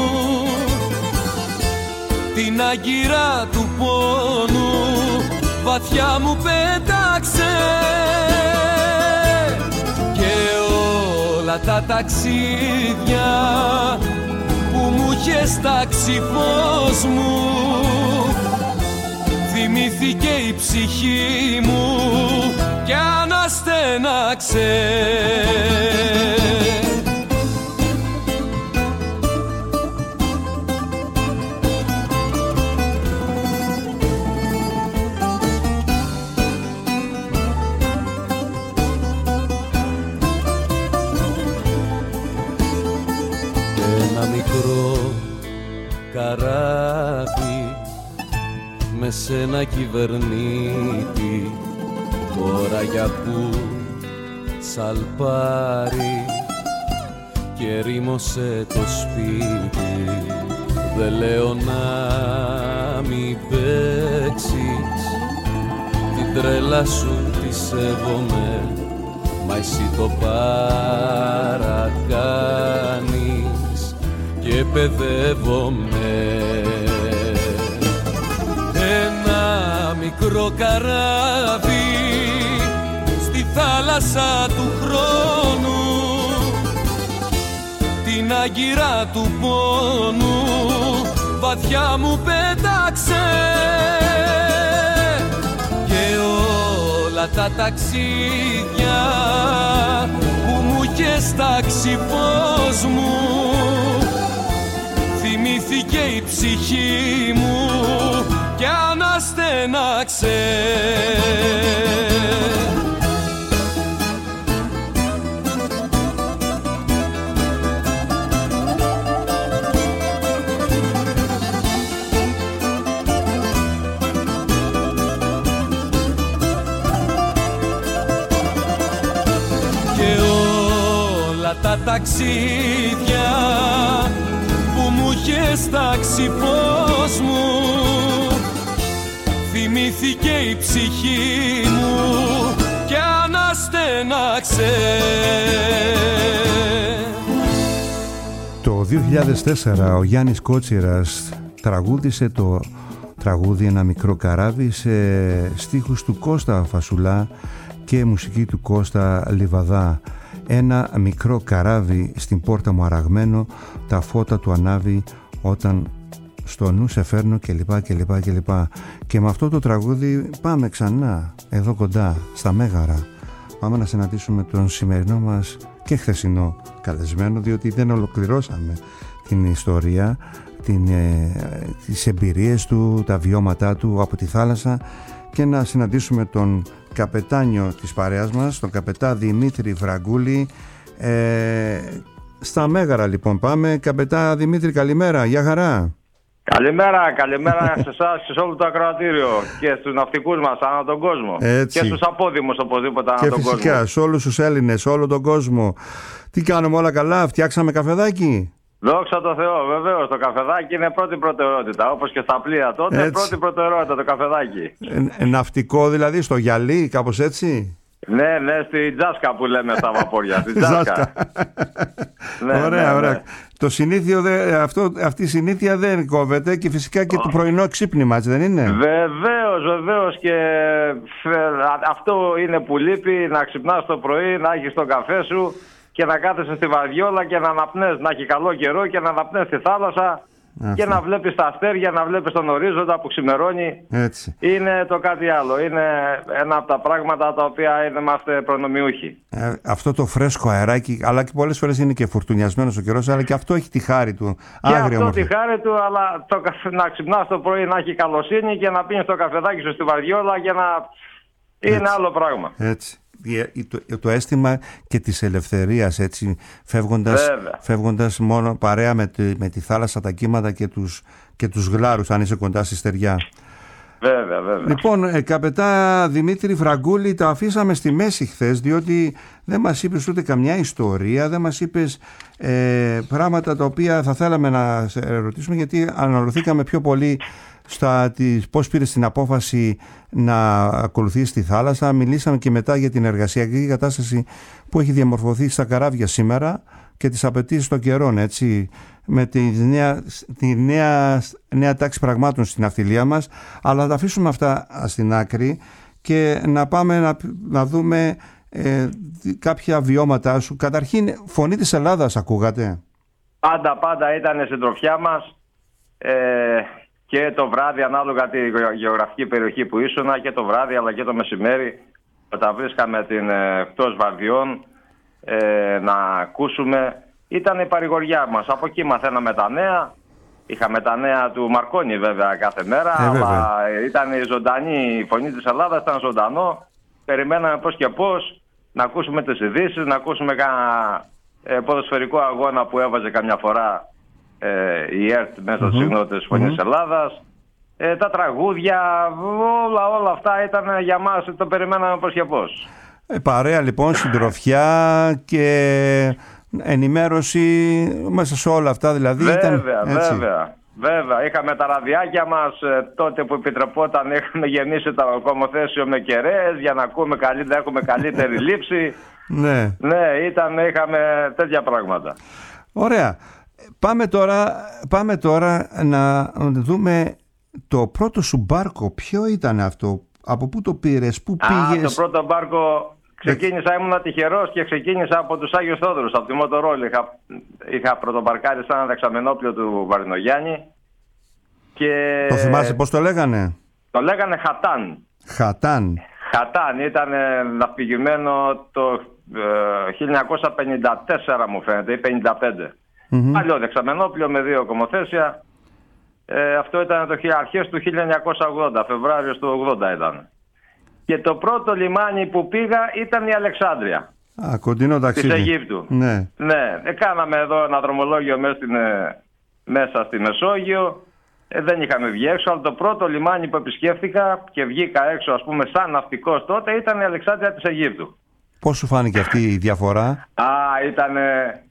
την άγκυρα του πόνου βαθιά μου πέταξε, και όλα τα ταξίδια που μου είχες τάξει φως μου, θυμήθηκε η ψυχή μου κι αναστέναξε. Ένα μικρό καράβι με σένα κυβερνήτη, τώρα για που σαλπάρει και ρήμωσε το σπίτι. Δε λέω να μην παίξεις, την τρέλα σου τη σέβομαι, μα εσύ το παρακάνεις και παιδεύομαι. Ένα μικρό καράβι στη θάλασσα του χρόνου, την άγκυρα του πόνου βαθιά μου πέταξε, όλα τα ταξίδια που μου είχες τάξει φως μου, θυμήθηκε η ψυχή μου κι αναστέναξε. Τα ταξίδια που μου είχες τάξει φως μου, θυμήθηκε η ψυχή μου και αναστέναξε. Το δύο χιλιάδες τέσσερα ο Γιάννης Κότσιρας τραγούδισε το τραγούδι «Ένα μικρό καράβι» σε στίχους του Κώστα Φασουλά και μουσική του Κώστα Λιβαδά. Ένα μικρό καράβι στην πόρτα μου αραγμένο, τα φώτα του ανάβει όταν στο νου σε φέρνω κλπ κλπ κλπ. Και με αυτό το τραγούδι πάμε ξανά εδώ κοντά στα Μέγαρα. Πάμε να συναντήσουμε τον σημερινό μας και χθεσινό καλεσμένο, διότι δεν ολοκληρώσαμε την ιστορία, την, ε, τις εμπειρίες του, τα βιώματά του από τη θάλασσα, και να συναντήσουμε τον καπετάνιο της παρέας μας, τον καπετά Δημήτρη Βραγκούλη. Ε, στα Μέγαρα λοιπόν πάμε. Καπετά Δημήτρη, καλημέρα, γεια χαρά. Καλημέρα, καλημέρα σε εσάς και σε όλο το ακροατήριο και στους ναυτικούς μας ανά τον κόσμο. Έτσι. Και στους απόδημους οπωσδήποτε ανά τον κόσμο. Και φυσικά σε όλους τους Έλληνες, σε όλο τον κόσμο. Τι κάνουμε, όλα καλά, φτιάξαμε καφεδάκι? Δόξα τω Θεώ, βεβαίως, το καφεδάκι είναι πρώτη προτεραιότητα. Όπως και στα πλοία τότε, έτσι. Πρώτη προτεραιότητα το καφεδάκι. Ε, ναυτικό δηλαδή, στο γυαλί, κάπως έτσι. Ναι, ναι, στη τζάσκα που λέμε στα βαπόρια. Στη τζάσκα. ναι, ωραία, ναι, ωραία. Ναι. Το συνήθιο, δε, αυτό, αυτή η συνήθεια δεν κόβεται, και φυσικά και oh. το πρωινό ξύπνημα, έτσι δεν είναι? Βεβαίως, βεβαίως, και αυτό είναι που λείπει, να ξυπνάς το πρωί, να έχεις τον καφέ σου και να κάθεσαι στη βαδιόλα και να αναπνέεις, να έχει καλό καιρό και να αναπνέεις στη θάλασσα. Αυτό. Και να βλέπεις τα αστέρια, να βλέπεις τον ορίζοντα που ξημερώνει. Έτσι. Είναι το κάτι άλλο. Είναι ένα από τα πράγματα τα οποία είμαστε προνομιούχοι. Ε, αυτό το φρέσκο αεράκι, αλλά και πολλές φορές είναι και φουρτουνιασμένος ο καιρός, αλλά και αυτό έχει τη χάρη του. Και αυτό μορφή. Τη χάρη του, αλλά το, να ξυπνάς το πρωί, να έχει καλοσύνη και να πίνεις το καφεδάκι σου στη βαριόλα και να. Είναι έτσι. Άλλο πράγμα. Έτσι. Το, το αίσθημα και της ελευθερίας, έτσι, φεύγοντας, φεύγοντας μόνο παρέα με τη, με τη θάλασσα, τα κύματα και τους, και τους γλάρους, αν είσαι κοντά στη στεριά. Βέβαια, βέβαια. Λοιπόν, ε, καπετά Δημήτρη Βραγκούλη, τα αφήσαμε στη μέση χθες, διότι δεν μας είπες ούτε καμιά ιστορία, δεν μας είπες ε, πράγματα τα οποία θα θέλαμε να σε ρωτήσουμε, γιατί αναρωτηθήκαμε πιο πολύ στα τις, πώς πήρες την απόφαση να ακολουθήσεις τη θάλασσα. Μιλήσαμε και μετά για την εργασιακή κατάσταση που έχει διαμορφωθεί στα καράβια σήμερα και τις απαιτήσεις των καιρών, έτσι, με τη νέα, τη νέα, νέα τάξη πραγμάτων στην ναυτιλία μας. Αλλά θα τα αφήσουμε αυτά στην άκρη και να πάμε να, να δούμε ε, κάποια βιώματά σου. Καταρχήν, Φωνή της Ελλάδας ακούγατε? Πάντα, πάντα ήταν συντροφιά μας. Ε... Και το βράδυ, ανάλογα τη γεωγραφική περιοχή που ήσουνα, και το βράδυ αλλά και το μεσημέρι, όταν βρίσκαμε την ε, εκτός βαρδιών ε, να ακούσουμε, ήταν η παρηγοριά μας. Από εκεί μαθαίναμε τα νέα. Είχαμε τα νέα του Μαρκόνι βέβαια κάθε μέρα, ε, αλλά ήταν η ζωντανή, η Φωνή της Ελλάδας ήταν ζωντανό. Περιμέναμε πώς και πώς να ακούσουμε τις ειδήσεις, να ακούσουμε κανένα ε, ποδοσφαιρικό αγώνα που έβαζε καμιά φορά Ε, η ΕΡΤ μέσα mm-hmm. στο σύγχρονο της Φωνής mm-hmm. Ελλάδας, ε, τα τραγούδια, όλα, όλα αυτά ήταν για μας, το περιμέναμε πώς και πώς. Ε, παρέα λοιπόν, συντροφιά και ενημέρωση μέσα σε όλα αυτά δηλαδή. Βέβαια, ήταν, έτσι. βέβαια, βέβαια. Είχαμε τα ραδιάκια μας ε, τότε που επιτρεπόταν, είχαμε γεμίσει το κομοθέσιο με κεραίες για να ακούμε καλύτερα, έχουμε καλύτερη λήψη. Ναι, ναι ήταν, είχαμε τέτοια πράγματα. Ωραία. Πάμε τώρα, πάμε τώρα να δούμε το πρώτο σου μπάρκο. Ποιο ήταν αυτό, από πού το πήρες, πού πήγες? Α, το πρώτο μπάρκο ξεκίνησα, ήμουν τυχερός και ξεκίνησα από τους Άγιους Θόδωρους, από τη Μοτορόλ. Είχα, είχα πρωτομπαρκάρει σαν δεξαμενόπλιο του Βαρδινογιάννη. Και... Το θυμάσαι πώς το λέγανε? Το λέγανε Χατάν. Χατάν. Χατάν ήταν ναυπηγημένο το ε, χίλια εννιακόσια πενήντα τέσσερα μου φαίνεται ή πενήντα πέντε. Mm-hmm. Παλιό δεξαμενόπλιο με δύο κομμοθέσια. Ε, αυτό ήταν το αρχές του χίλια εννιακόσια ογδόντα, Φεβρουάριο του ογδόντα ήταν. Και το πρώτο λιμάνι που πήγα ήταν η Αλεξάνδρεια. Α, κοντινό ταξίδι. Της Αιγύπτου. Ναι. Ναι. Ε, κάναμε εδώ ένα δρομολόγιο μέσα, στην, μέσα στη Μεσόγειο. Ε, δεν είχαμε βγει έξω, αλλά το πρώτο λιμάνι που επισκέφθηκα και βγήκα έξω, ας πούμε, σαν ναυτικός τότε, ήταν η Αλεξάνδρεια της Αιγύπτου. Πώς σου φάνηκε αυτή η διαφορά? Α, ήταν... Ε,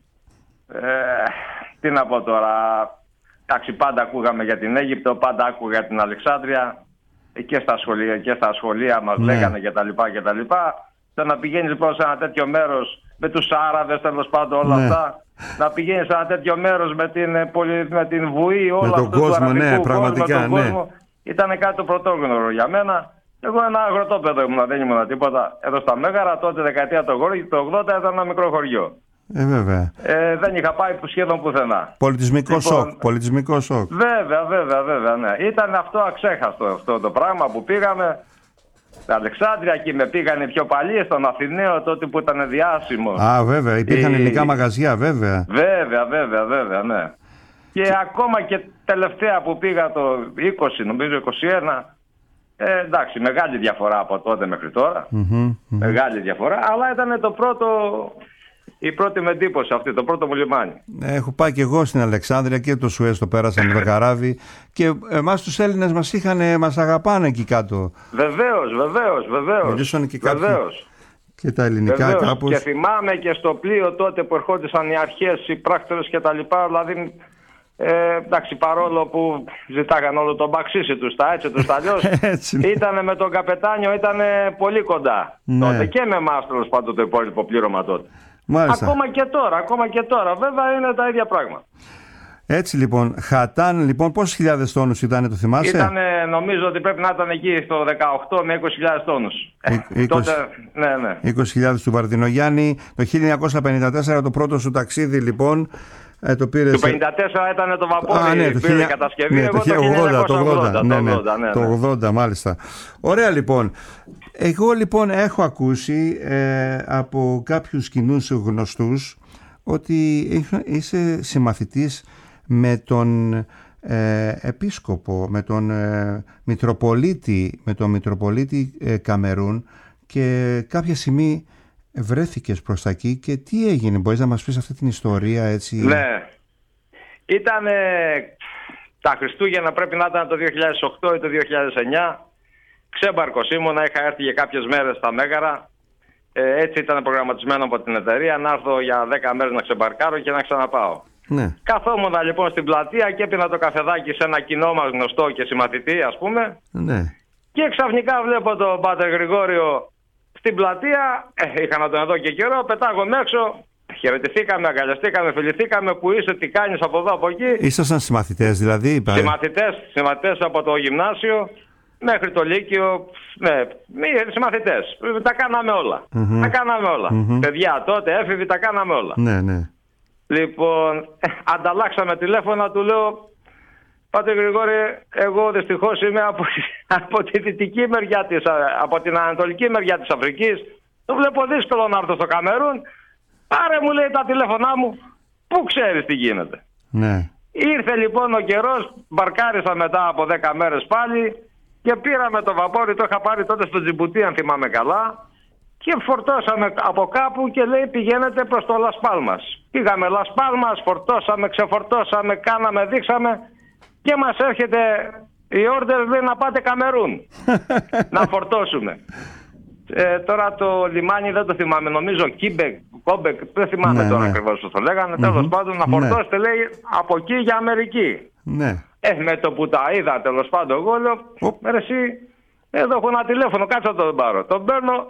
τι να πω τώρα... Εντάξει, πάντα ακούγαμε για την Αίγυπτο, πάντα άκουγα για την Αλεξάνδρεια και στα σχολεία, και στα σχολεία μας, ναι, λέγανε κτλ. κτλ. Το να πηγαίνεις λοιπόν σε ένα τέτοιο μέρος με τους Άραβες, τέλος πάντων όλα, ναι, αυτά, να πηγαίνεις σε ένα τέτοιο μέρος με την, με την βουή, όλα αυτά του αραβικού, ναι, πραγματικά, κόσμο, ναι, ήταν κάτι το πρωτόγνωρο για μένα. Εγώ ένα αγροτόπεδο ήμουν, δεν ήμουν τίποτα εδώ στα Μέγαρα, τότε δεκαετία του ογδόντα ήταν ένα μικρό χωριό. Ε, βέβαια. Ε, δεν είχα πάει σχεδόν πουθενά. Πολιτισμικό λοιπόν, σοκ. Πολιτισμικό σοκ. Βέβαια, βέβαια, βέβαια. Ναι. Ήταν αυτό αξέχαστο αυτό το πράγμα που πήγαμε. Στην Αλεξάνδρεια και με πήγανε πιο παλιοί στον Αθηναίο τότε που ήταν διάσημο. Α, βέβαια. Υπήρχαν η... ελληνικά μαγαζιά, βέβαια. Βέβαια, βέβαια, βέβαια, ναι. Και ακόμα και τελευταία που πήγα το είκοσι, νομίζω είκοσι ένα. Ε, εντάξει, μεγάλη διαφορά από τότε μέχρι τώρα. Mm-hmm, mm-hmm. Μεγάλη διαφορά. Αλλά ήταν το πρώτο. Η πρώτη με εντύπωση αυτή, το πρώτο μου λιμάνι. Έχω πάει και εγώ στην Αλεξάνδρεια και το Σουέζ το πέρασα με το καράβι και εμάς τους Έλληνες μας είχαν, μας αγαπάνε εκεί κάτω. Βεβαίως, βεβαίως, βεβαίως. Μιλήσανε και κάποιοι και τα ελληνικά βεβαίως. Κάπως. Και θυμάμαι και στο πλοίο τότε που ερχόντουσαν οι αρχές, οι πράκτορες και τα λοιπά, δηλαδή ε, εντάξει, παρόλο που ζητάγαν όλο τον μπαξίσι τους, τα έτσι τους, τα αλλιώς, ήταν με τον καπετάνιο, ήταν πολύ κοντά, ναι, τότε και με εμάς τέλος πάντων το υπόλοιπο πλήρωμα τότε. Μάλιστα. Ακόμα και τώρα, ακόμα και τώρα. Βέβαια είναι τα ίδια πράγματα. Έτσι λοιπόν, Χατάν, λοιπόν, πόσες χιλιάδες τόνους ήταν, το θυμάσαι? Ήταν, νομίζω ότι πρέπει να ήταν εκεί στο δεκαοκτώ με είκοσι χιλιάδες τόνους. είκοσι, τότε, ναι, ναι. είκοσι χιλιάδες του Βαρδινογιάννη. Το χίλια εννιακόσια πενήντα τέσσερα το πρώτο σου ταξίδι, λοιπόν, ε, το πήρες... Το πενήντα τέσσερα ήταν το βαπόρι, Α, ναι, το πήρε χίλια... κατασκευή, ναι, εγώ το το χίλια εννιακόσια ογδόντα. Ναι, ναι, ναι, ναι. Το ογδόντα, μάλιστα. Ωραία, λοιπόν. Εγώ λοιπόν έχω ακούσει ε, από κάποιους κοινούς γνωστούς ότι είσαι συμμαθητής με τον ε, επίσκοπο, με τον ε, Μητροπολίτη, με τον Μητροπολίτη ε, Καμερούν και κάποια στιγμή βρέθηκες προς τα εκεί και τι έγινε, μπορείς να μας πεις αυτή την ιστορία έτσι? Ναι, ήταν ε, τα Χριστούγεννα, πρέπει να ήταν το δύο χιλιάδες οκτώ ή το δύο χιλιάδες εννιά. Ξέμπαρκος ήμουνα, είχα έρθει για κάποιες μέρες στα Μέγαρα. Ε, έτσι ήταν προγραμματισμένο από την εταιρεία να έρθω για δέκα μέρες να ξεμπαρκάρω και να ξαναπάω. Ναι. Καθόμουν λοιπόν στην πλατεία και έπινα το καφεδάκι σε ένα κοινό μας γνωστό και συμμαθητή, ας πούμε. Ναι. Και ξαφνικά βλέπω τον Πάτερ Γρηγόριο στην πλατεία. Ε, είχα να τον εδώ και καιρό. Πετάγομαι έξω. Χαιρετηθήκαμε, αγκαλιαστήκαμε, φιληθήκαμε. Που είσαι, τι κάνεις από εδώ, από εκεί. Ήσασταν συμμαθητές δηλαδή? Συμμαθητές, συμμαθητές από το γυμνάσιο μέχρι το Λύκειο, ναι, συμμαθητές. Τα κάναμε όλα. Mm-hmm. Τα κάναμε όλα. Mm-hmm. Παιδιά τότε, έφηβοι, τα κάναμε όλα. Ναι, ναι. Λοιπόν, ανταλλάξαμε τηλέφωνα, του λέω, Πάτερ Γρηγόρη, εγώ δυστυχώς είμαι από, από τη δυτική μεριά της, από την ανατολική μεριά της Αφρικής. Το βλέπω δύσκολο να έρθω στο Καμερούν. Πάρε, μου λέει, τα τηλέφωνά μου, πού ξέρεις τι γίνεται. Ναι. Ήρθε λοιπόν ο καιρός, μπαρκάρισα μετά από δέκα μέρες πάλι και πήραμε το βαπόρι, το είχα πάρει τότε στο Τζιμπουτί αν θυμάμαι καλά, και φορτώσαμε από κάπου και λέει πηγαίνετε προς το Λας Πάλμας. Πήγαμε Λας Πάλμας, φορτώσαμε, ξεφορτώσαμε, κάναμε, δείξαμε και μας έρχεται η order, λέει, να πάτε Καμερούν να φορτώσουμε. Ε, τώρα το λιμάνι δεν το θυμάμαι, νομίζω Κίμπεκ, Κόμπεκ, δεν θυμάμαι ναι, τώρα ναι. ακριβώς πώς το λέγανε. Mm-hmm. Τέλος πάντων, να φορτώσετε, ναι. λέει, από εκεί για Αμερική. Ναι. Ε, με το που τα είδα, τέλος πάντων, εγώ λέω, oh. εσύ, εδώ έχω ένα τηλέφωνο, κάτσε να τον πάρω. Τον παίρνω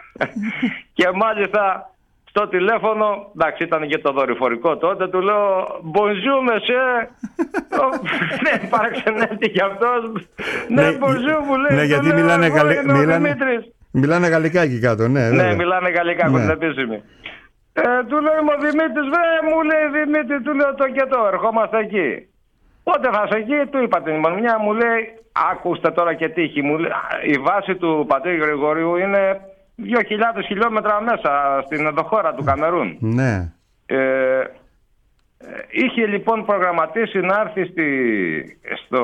και μάλιστα στο τηλέφωνο, εντάξει, ήταν και το δορυφορικό τότε, του λέω bonjour monsieur. Ναι, παραξενεύτηκε κι αυτός. Ναι, bonjour μου λέει. Ναι, γιατί μιλάνε γαλλικά. Μιλάνε γαλλικά εκεί κάτω, ναι. Ναι, μιλάνε γαλλικά από την επίσημη. Του λέω, είμαι ο Δημήτρης, βρε, μου λέει Δημήτρη, του λέω το και το, ερχόμαστε εκεί. Πότε θα είσαι εκεί, του είπα την ημερομηνία, μου λέει, ακούστε τώρα και τύχη, μου λέει, η βάση του πατρί Γρηγορίου είναι δύο χιλιάδες χιλιόμετρα μέσα στην ενδοχώρα του Καμερούν. Ναι. Ε, είχε λοιπόν προγραμματίσει να έρθει στη, στο,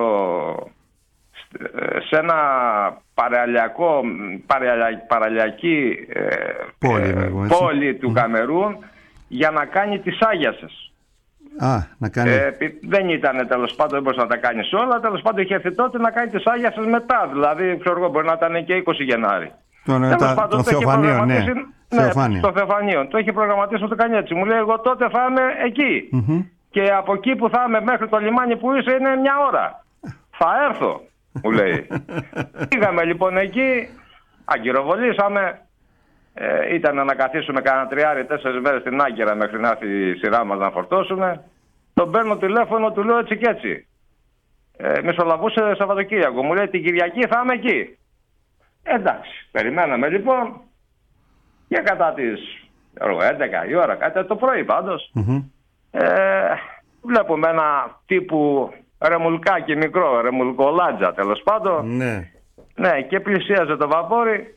σε ένα παραλιακό, παραλια, παραλιακή ε, πόλη, ε, πόλη του mm. Καμερούν για να κάνει τις Άγιασες. Α, να κάνει... ε, δεν ήταν τέλος πάντων, δεν μπορούσε να τα κάνει όλα, τέλος πάντων είχε έρθει τότε να κάνει τις Άγιασες μετά, δηλαδή ξέρω εγώ, μπορεί να ήταν και είκοσι Γενάρη. Τον, τα, πάντων, το Θεοφανείο, ναι. Ναι, στο Θεοφανείο. Το έχει προγραμματίσει να το κάνει έτσι. Μου λέει, εγώ τότε θα είμαι εκεί. Mm-hmm. Και από εκεί που θα είμαι μέχρι το λιμάνι που είσαι είναι μια ώρα. Θα έρθω, μου λέει. Πήγαμε λοιπόν εκεί, αγκυροβολήσαμε. Ε, ήταν να καθίσουμε κανένα τριάρι, τέσσερις μέρες στην Άγκυρα μέχρι να έρθει η σειρά μας να φορτώσουμε. Τον παίρνω τηλέφωνο, του λέω έτσι και έτσι. Ε, μεσολαβούσε Σαββατοκύριακο. Μου λέει, την Κυριακή θα είμαι εκεί. Εντάξει, περιμέναμε λοιπόν και κατά τις έντεκα η ώρα, κάτι το πρωί πάντως, mm-hmm. ε, βλέπουμε ένα τύπου ρεμουλκάκι μικρό, ρεμουλκολάτζα τέλος πάντων. Ναι. Ναι, και πλησίαζε το βαπόρι.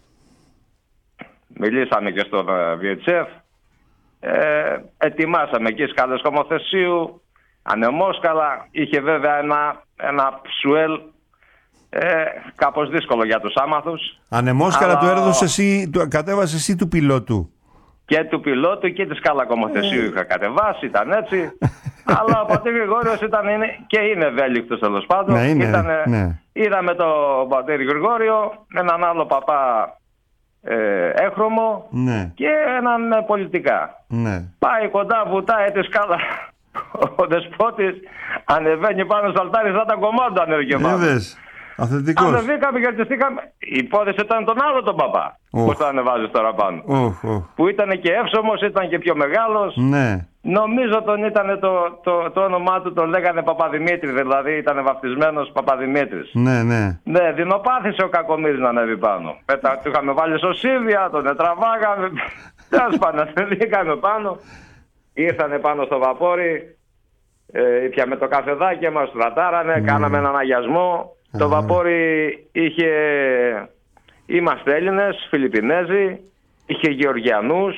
Μιλήσαμε και στον βι έιτς εφ. Ε, ετοιμάσαμε εκεί σκάλες χωμοθεσίου, ανεμόσκαλα. Είχε βέβαια ένα, ένα ψουέλ Ε, κάπως δύσκολο για τους άμαθους. Ανεμόσκαλα αλλά... του έδωσε εσύ, το κατέβασε εσύ του πιλότου. Και του πιλότου και τη σκάλα κομοθεσίου είχα κατεβάσει, ήταν έτσι. Αλλά ο πατήρ Γρηγόριος ήταν είναι, και είναι ευέλικτος τέλος πάντων. Ναι, είναι, Ήτανε, ναι. Είδαμε τον πατήρ Γρηγόριο, έναν άλλο παπά ε, έχρωμο ναι. και έναν ε, πολιτικά. Ναι. Πάει κοντά, βουτάει τη σκάλα. Ο δεσπότης ανεβαίνει πάνω στο αλτάρι σαν τα κομμάτια ανέβηκε πάνω. Αθλητικός. Ανεβήκαμε, χαιρετιστήκαμε. Η υπόθεση ήταν τον άλλο τον παπά. Oh. Πώς θα ανεβάζεις τώρα πάνω. Oh, oh. Που ήταν και εύσωμος, ήταν και πιο μεγάλος. Ναι. Νομίζω τον ήταν το, το, το όνομά του, τον λέγανε Παπαδημήτρη, δηλαδή ήταν βαφτισμένος Παπαδημήτρης. Ναι, ναι. Ναι, δεινοπάθησε ο Κακομοίρης να ανέβει πάνω. Πέτα, του είχαμε βάλει σωσίβια, τον ετραβάγαμε. Τέλος πάντων, ανεβήκαμε πάνω. Ήρθανε πάνω στο βαπόρι. Ε, ήπιαμε το καφεδάκι μας, στρατάρανε, mm. κάναμε έναν αγιασμό. Το βαπόρι είχε, είμαστε Έλληνες, Φιλιππινέζοι, είχε Γεωργιανούς,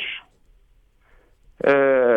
ε,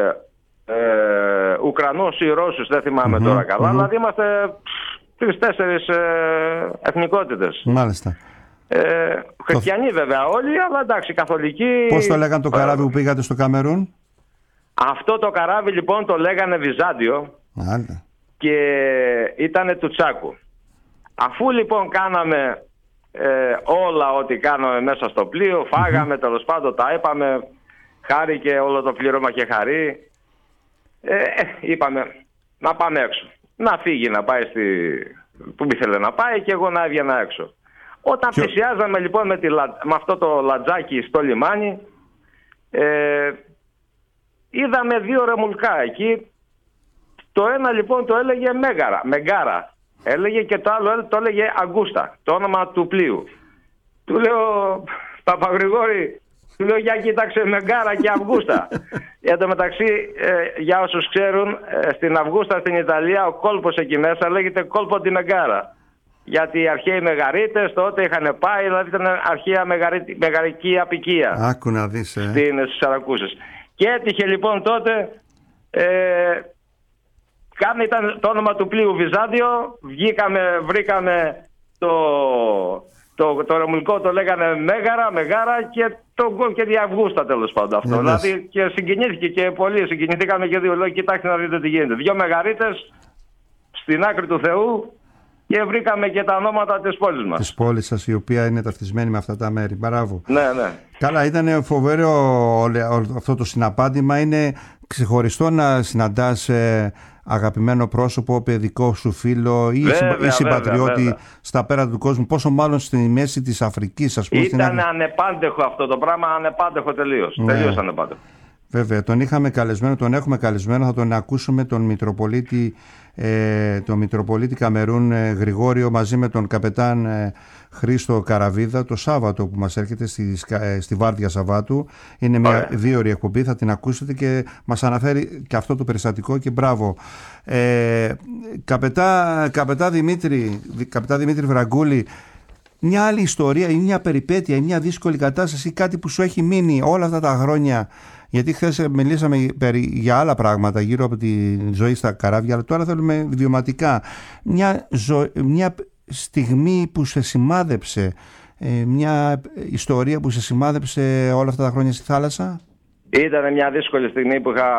ε, Ουκρανούς ή Ρώσους, δεν θυμάμαι mm-hmm, τώρα καλά, mm-hmm. δηλαδή είμαστε τρεις-τέσσερις ε, εθνικότητες. Μάλιστα. Ε, χριστιανοί το... βέβαια όλοι, αλλά εντάξει, καθολικοί. Πώς το λέγανε το καράβι που πήγατε στο Καμερούν? Αυτό το καράβι λοιπόν το λέγανε Βυζάντιο. Μάλιστα. Και ήτανε του Τσάκου. Αφού λοιπόν κάναμε ε, όλα ό,τι κάναμε μέσα στο πλοίο, φάγαμε, mm-hmm. τέλος πάντων τα είπαμε, χάρηκε όλο το πλήρωμα και χαρεί, ε, είπαμε να πάμε έξω. Να φύγει να πάει στη... που ήθελε να πάει και εγώ να έβγαινα έξω. Όταν Ποιο... πλησιάζαμε λοιπόν με, τη, με αυτό το λατζάκι στο λιμάνι, ε, είδαμε δύο ρεμουλκά εκεί. Το ένα λοιπόν το έλεγε Μέγαρα, Μεγάρα. Έλεγε και το άλλο το έλεγε Αγκούστα, το όνομα του πλοίου. Του λέω, Παπαγρηγόρη, του λέω για κοίταξε Μεγάρα και Αυγούστα. Εν τω μεταξύ, ε, για όσους ξέρουν, ε, στην Αυγούστα στην Ιταλία ο κόλπος εκεί μέσα λέγεται κόλπο τη Μεγάρα. Γιατί οι αρχαίοι μεγαρίτες τότε είχαν πάει, δηλαδή ήταν αρχαία μεγαρι... μεγαρική απικία. Άκου να δεις, ε. Στις Σαρακούσες. Και έτυχε λοιπόν τότε... Ε, Κάνε ήταν το όνομα του πλοίου Βυζάντιο, βγήκαμε, βρήκαμε το, το, το ρεμουλικό, το λέγανε Μέγαρα, Μεγάρα και το και τη Αυγούστα τέλος πάντων αυτό. Ναι, δηλαδή και συγκινήθηκε και πολύ, συγκινηθήκαμε και δύο, λέω κοιτάξτε να δείτε τι γίνεται. Δύο μεγαρίτες στην άκρη του Θεού και βρήκαμε και τα ονόματα της πόλης μας. Της πόλης σας, η οποία είναι ταυτισμένη με αυτά τα μέρη. Μπράβο. Ναι, ναι. Καλά, ήταν φοβερό αυτό το συναπάντημα. Είναι ξεχωριστό να συναντάς ε, αγαπημένο πρόσωπο, παιδικό σου φίλο ή, βέβαια, ή συμπατριώτη βέβαια, βέβαια. στα πέρα του κόσμου. Πόσο μάλλον στη μέση της Αφρικής, ας πούμε. Ήταν στην... ανεπάντεχο αυτό το πράγμα, ανεπάντεχο τελείως. Ναι. Τελείως ανεπάντεχο. Βέβαια, τον είχαμε καλεσμένο, τον έχουμε καλεσμένο, θα τον ακούσουμε τον Μητροπολίτη ε, τον Μητροπολίτη Καμερούν ε, Γρηγόριο μαζί με τον καπετάν ε, Χρήστο Καραβίδα το Σάββατο που μας έρχεται στη, ε, στη Βάρδια Σαββάτου. Είναι μια δύο ώρη εκπομπή, θα την ακούσετε και μας αναφέρει και αυτό το περιστατικό και μπράβο. Ε, καπετά, καπετά, Δημήτρη, καπετά Δημήτρη Βραγκούλη, μια άλλη ιστορία ή μια περιπέτεια ή μια δύσκολη κατάσταση, κάτι που σου έχει μείνει όλα αυτά τα χρόνια? Γιατί χθες μιλήσαμε περί, για άλλα πράγματα γύρω από τη ζωή στα καράβια, αλλά τώρα θέλουμε βιωματικά. Μια, ζω, μια στιγμή που σε σημάδεψε, ε, μια ιστορία που σε σημάδεψε όλα αυτά τα χρόνια στη θάλασσα. Ήταν μια δύσκολη στιγμή που είχα,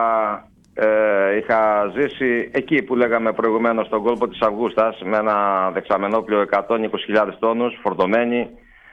ε, είχα ζήσει εκεί που λέγαμε προηγουμένως στον κόλπο της Αυγούστας, με ένα δεξαμενόπλιο εκατόν είκοσι χιλιάδες τόνους φορτωμένοι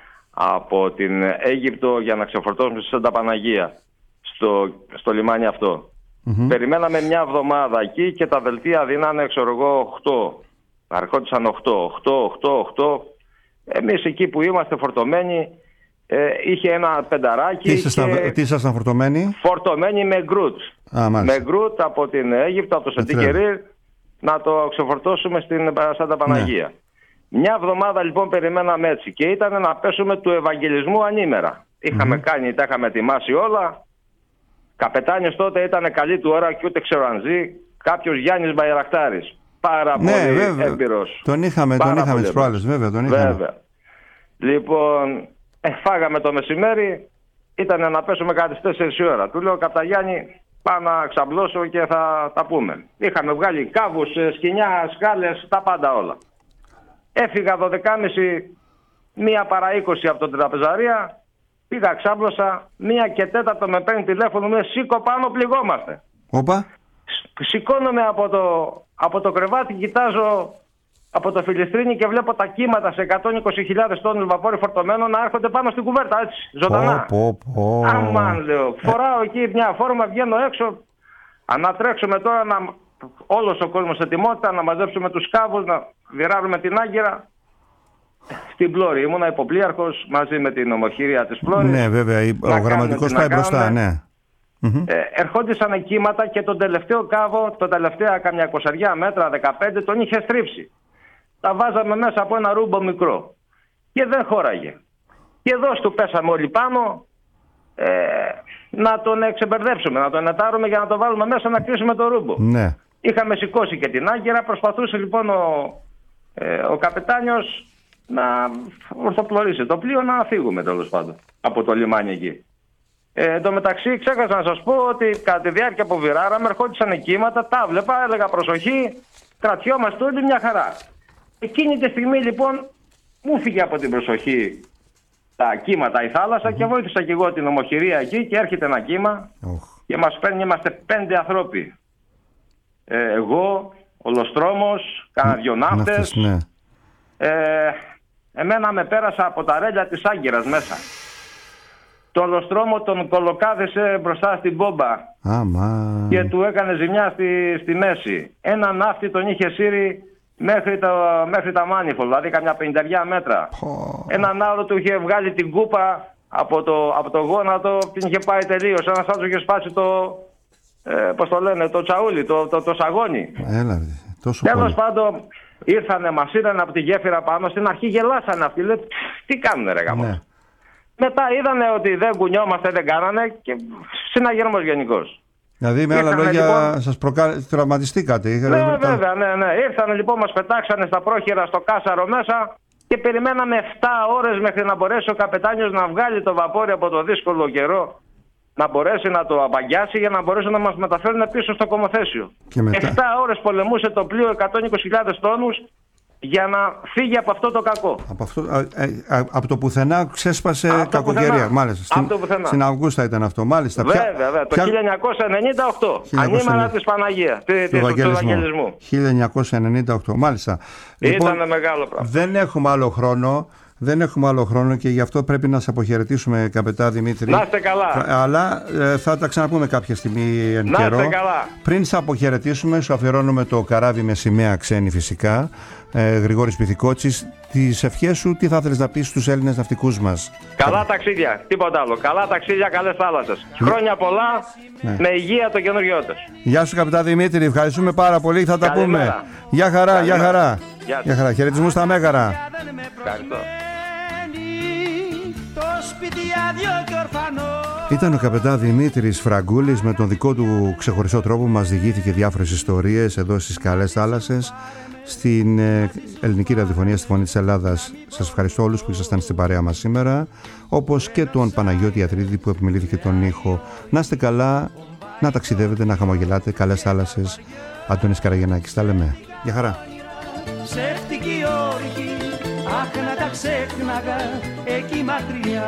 από την Αίγυπτο για να ξεφορτώσουμε στη Σάντα Παναγία στο, στο λιμάνι αυτό. Mm-hmm. Περιμέναμε μια εβδομάδα εκεί και τα δελτία δίνανε, ξέρω εγώ, οκτώ. Αρχόντουσαν οκτώ, οκτώ, οκτώ, οκτώ. Εμείς εκεί που είμαστε φορτωμένοι, ε, είχε ένα πενταράκι. Τι ήσασταν, και... φορτωμένοι? Φορτωμένοι με γκρουτ. Α, με γκρουτ από την Αίγυπτο, από το Σεντικερίρ, να το ξεφορτώσουμε στην Σάντα Παναγία. Ναι. Μια εβδομάδα λοιπόν περιμέναμε έτσι και ήταν να πέσουμε του Ευαγγελισμού ανήμερα. Είχαμε mm-hmm. κάνει, τα είχαμε ετοιμάσει όλα. Καπετάνιος τότε ήταν καλή του ώρα και ούτε ξέρω αν ζει. Κάποιος Γιάννης Μπαϊρακτάρης. Πάρα ναι, πολύ βέβαια. Έμπειρος. Τον είχαμε, τον είχαμε τις προάλλες, βέβαια, τον είχαμε. Βέβαια. Λοιπόν, ε, φάγαμε το μεσημέρι, ήταν να πέσουμε κάτι στις τέσσερις η ώρα. Του λέω, Καπταγιάννη, πάω να ξαμπλώσω και θα τα πούμε. Είχαμε βγάλει κάβους, σκοινιά, σκάλες, τα πάντα όλα. Έφυγα δώδεκα και μισή, μία παρά είκοσι από την τραπεζαρία, πήγα ξάμπλωσα, μία και τέταρτο με παίρνει τηλέφωνο, με σήκω πάνω, πληγόμαστε. Όπα. Σηκώνομαι από το, από το κρεβάτι, κοιτάζω από το φιλιστρίνι και βλέπω τα κύματα σε εκατόν είκοσι χιλιάδες τόνους βαπόρι φορτωμένο να έρχονται πάνω στην κουβέρτα, έτσι, ζωντανά. Πω, πω, πω. Αμάν, λέω. Φοράω εκεί μια φόρμα, βγαίνω έξω, ανατρέξουμε τώρα να, όλος ο κόσμος σε ετοιμότητα, να μαζέψουμε τους κάβους, να βιράρουμε την Άγκυρα. Στην Πλώρη ήμουνα υποπλήρχος μαζί με την ομοχήρια της Πλώρης. Ναι, βέβαια, ο γραμματικός πάει μπροστά, ναι. Mm-hmm. Ε, ερχόντουσαν κύματα και τον τελευταίο κάβο, το τελευταία καμιά εικοσαριά μέτρα, δεκαπέντε, τον είχε στρίψει. Τα βάζαμε μέσα από ένα ρούμπο μικρό και δεν χώραγε. Και εδώ του πέσαμε όλοι πάνω, ε, να τον εξεμπερδέψουμε, να τον ετάρουμε για να το βάλουμε μέσα να κλείσουμε το ρούμπο. Ναι. Είχαμε σηκώσει και την Άγκυρα, προσπαθούσε λοιπόν ο, ε, ο καπετάνιος να ορθοπλωρήσει το πλοίο, να φύγουμε τέλος πάντων από το λιμάνι εκεί. Ε, εν τω μεταξύ ξέχασα να σας πω ότι κατά τη διάρκεια που βιράραμε ερχόντουσαν κύματα, τα βλέπα, έλεγα προσοχή, κρατιόμαστε όλοι μια χαρά. Εκείνη τη στιγμή λοιπόν μου φύγε από την προσοχή τα κύματα η θάλασσα mm-hmm. και βοήθησα και εγώ την ομοχειρία εκεί και έρχεται ένα κύμα oh. και μας παίρνει, είμαστε πέντε ανθρώποι. Ε, εγώ, ο Λοστρόμος, κάνα δυο ναύτες. Ναι. Ε, εμένα με πέρασα από τα ρέλια της Άγκυρας μέσα. Τον Λοστρόμο τον κολοκάθισε μπροστά στην πόμπα Άμα. και του έκανε ζημιά στη, στη μέση. Ένα ναύτη τον είχε σύρει μέχρι, το, μέχρι τα μάνιφολ, δηλαδή καμιά πενήντα μέτρα. Oh. Έναν άλλο του είχε βγάλει την κούπα από το, από το γόνατο, την είχε πάει τελείως. Ένας άλλος είχε σπάσει το, ε, πώς το λένε, το τσαούλι, το, το, το σαγόνι. Έλα, τόσο τέλος πάντων ήρθανε, μας είδανε από τη γέφυρα πάνω, στην αρχή γελάσανε αυτοί, λέει, τι κάνουνε ρε γαμώ. Ναι. Μετά είδανε ότι δεν κουνιόμαστε, δεν κάνανε και συναγερμός γενικός. Δηλαδή με άλλα λόγια λοιπόν, σας προκα... τραυματιστήκατε. Ναι, ναι, βέβαια, ναι, ναι. Ήρθανε λοιπόν, μας πετάξανε στα πρόχειρα στο κάσαρο μέσα και περιμέναμε επτά ώρες μέχρι να μπορέσει ο καπετάνιος να βγάλει το βαπόρι από το δύσκολο καιρό, να μπορέσει να το αμπαγιάσει για να μπορέσει να μας μεταφέρουν πίσω στο κομοθέσιο. Μετά... επτά ώρες πολεμούσε το πλοίο εκατόν είκοσι χιλιάδες τόνους για να φύγει από αυτό το κακό. Από, αυτό, α, α, α, από το πουθενά ξέσπασε από κακοκαιρία. Μάλιστα. Στην, από το πουθενά. Στην Αυγούστα ήταν αυτό. Μάλιστα. Βέβαια, βέβαια. Το χίλια εννιακόσια ενενήντα οκτώ. Ανήμερα της Παναγίας. Του Ευαγγελισμού. χίλια εννιακόσια ενενήντα οκτώ. Μάλιστα. Ήταν λοιπόν, μεγάλο πράγμα. Δεν έχουμε άλλο χρόνο. Δεν έχουμε άλλο χρόνο και γι' αυτό πρέπει να σε αποχαιρετήσουμε, καπετά Δημήτρη. Να είστε καλά. Αλλά ε, θα τα ξαναπούμε κάποια στιγμή εν Να καιρό. είστε καλά. Πριν σε αποχαιρετήσουμε, σου αφιερώνουμε το καράβι με σημαία ξένη φυσικά. Ε, Γρηγόρης Πυθικότσης, τις ευχές σου, τι θα ήθελες να πεις στους Έλληνες ναυτικούς μας? Καλά ταξίδια, τίποτα άλλο. Καλά ταξίδια, καλές θάλασσες. Χρόνια πολλά, ναι. με υγεία το καινούριό τους. Γεια σου καπετά Δημήτρη, ευχαριστούμε πάρα πολύ, θα τα Καλημέρα. πούμε. Γεια χαρά, Καλημέρα. γεια χαρά. Γεια Γεια χαρά, χαιρετισμού στα Μέγαρα. Ευχαριστώ. Ήταν ο καπετά Δημήτρης Φραγκούλης, με τον δικό του ξεχωριστό τρόπο μας διηγήθηκε διάφορες ιστορίες εδώ στις καλές θάλασσες, στην ελληνική ραδιοφωνία, στη Φωνή της Ελλάδας. Σας ευχαριστώ όλους που ήσασταν στην παρέα μας σήμερα, όπως και τον Παναγιώτη Ιατρίδη που επιμελήθηκε τον ήχο. Να είστε καλά, να ταξιδεύετε, να χαμογελάτε, καλές θάλασσες. Αντώνης Καραγεννάκης, τα λέμε. Γεια χαρά. Ψεύτικη όργη, αχ να τα ξέχναγα εκεί μακριά.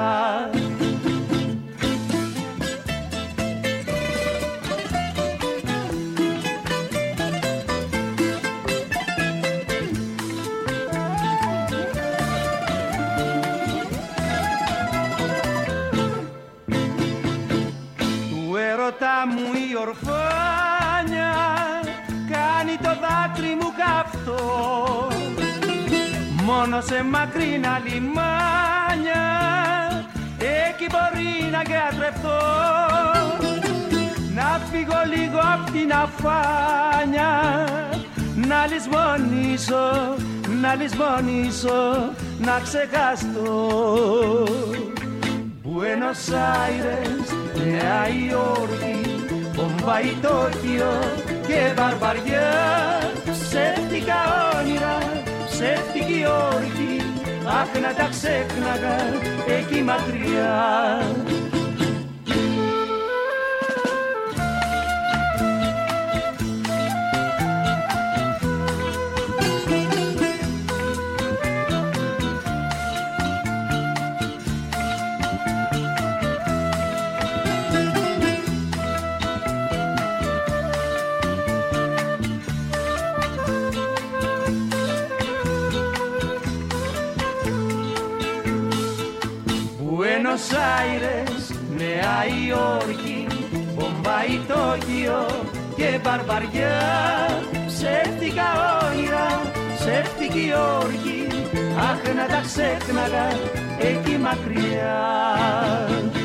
Του έρωτα μου η ορφάνια κάνει το δάκρυ μου καυτό, μόνο σε μακρινά λιμάνια εκεί μπορεί να γιατρευτώ. Να φύγω λίγο απ' την αφάνια, να λησμονήσω, να λησμονήσω, να ξεχαστώ. Buenos Aires, Νέα Υόρκη, Μπομπάι, Τόκιο και Βαρβαριά. Ψεύτικα όνειρα, ψεύτικη όρκη, αχ να τα ξέχναγα εκεί μακριά. Buenos Aires, Νέα Υόρκη, Μπομπάι, Τόκιο και Βαρβαριά. Ψεύτικα όνειρα, ψεύτικη όρκη, αχ να τα ξέχναγα εκεί μακριά.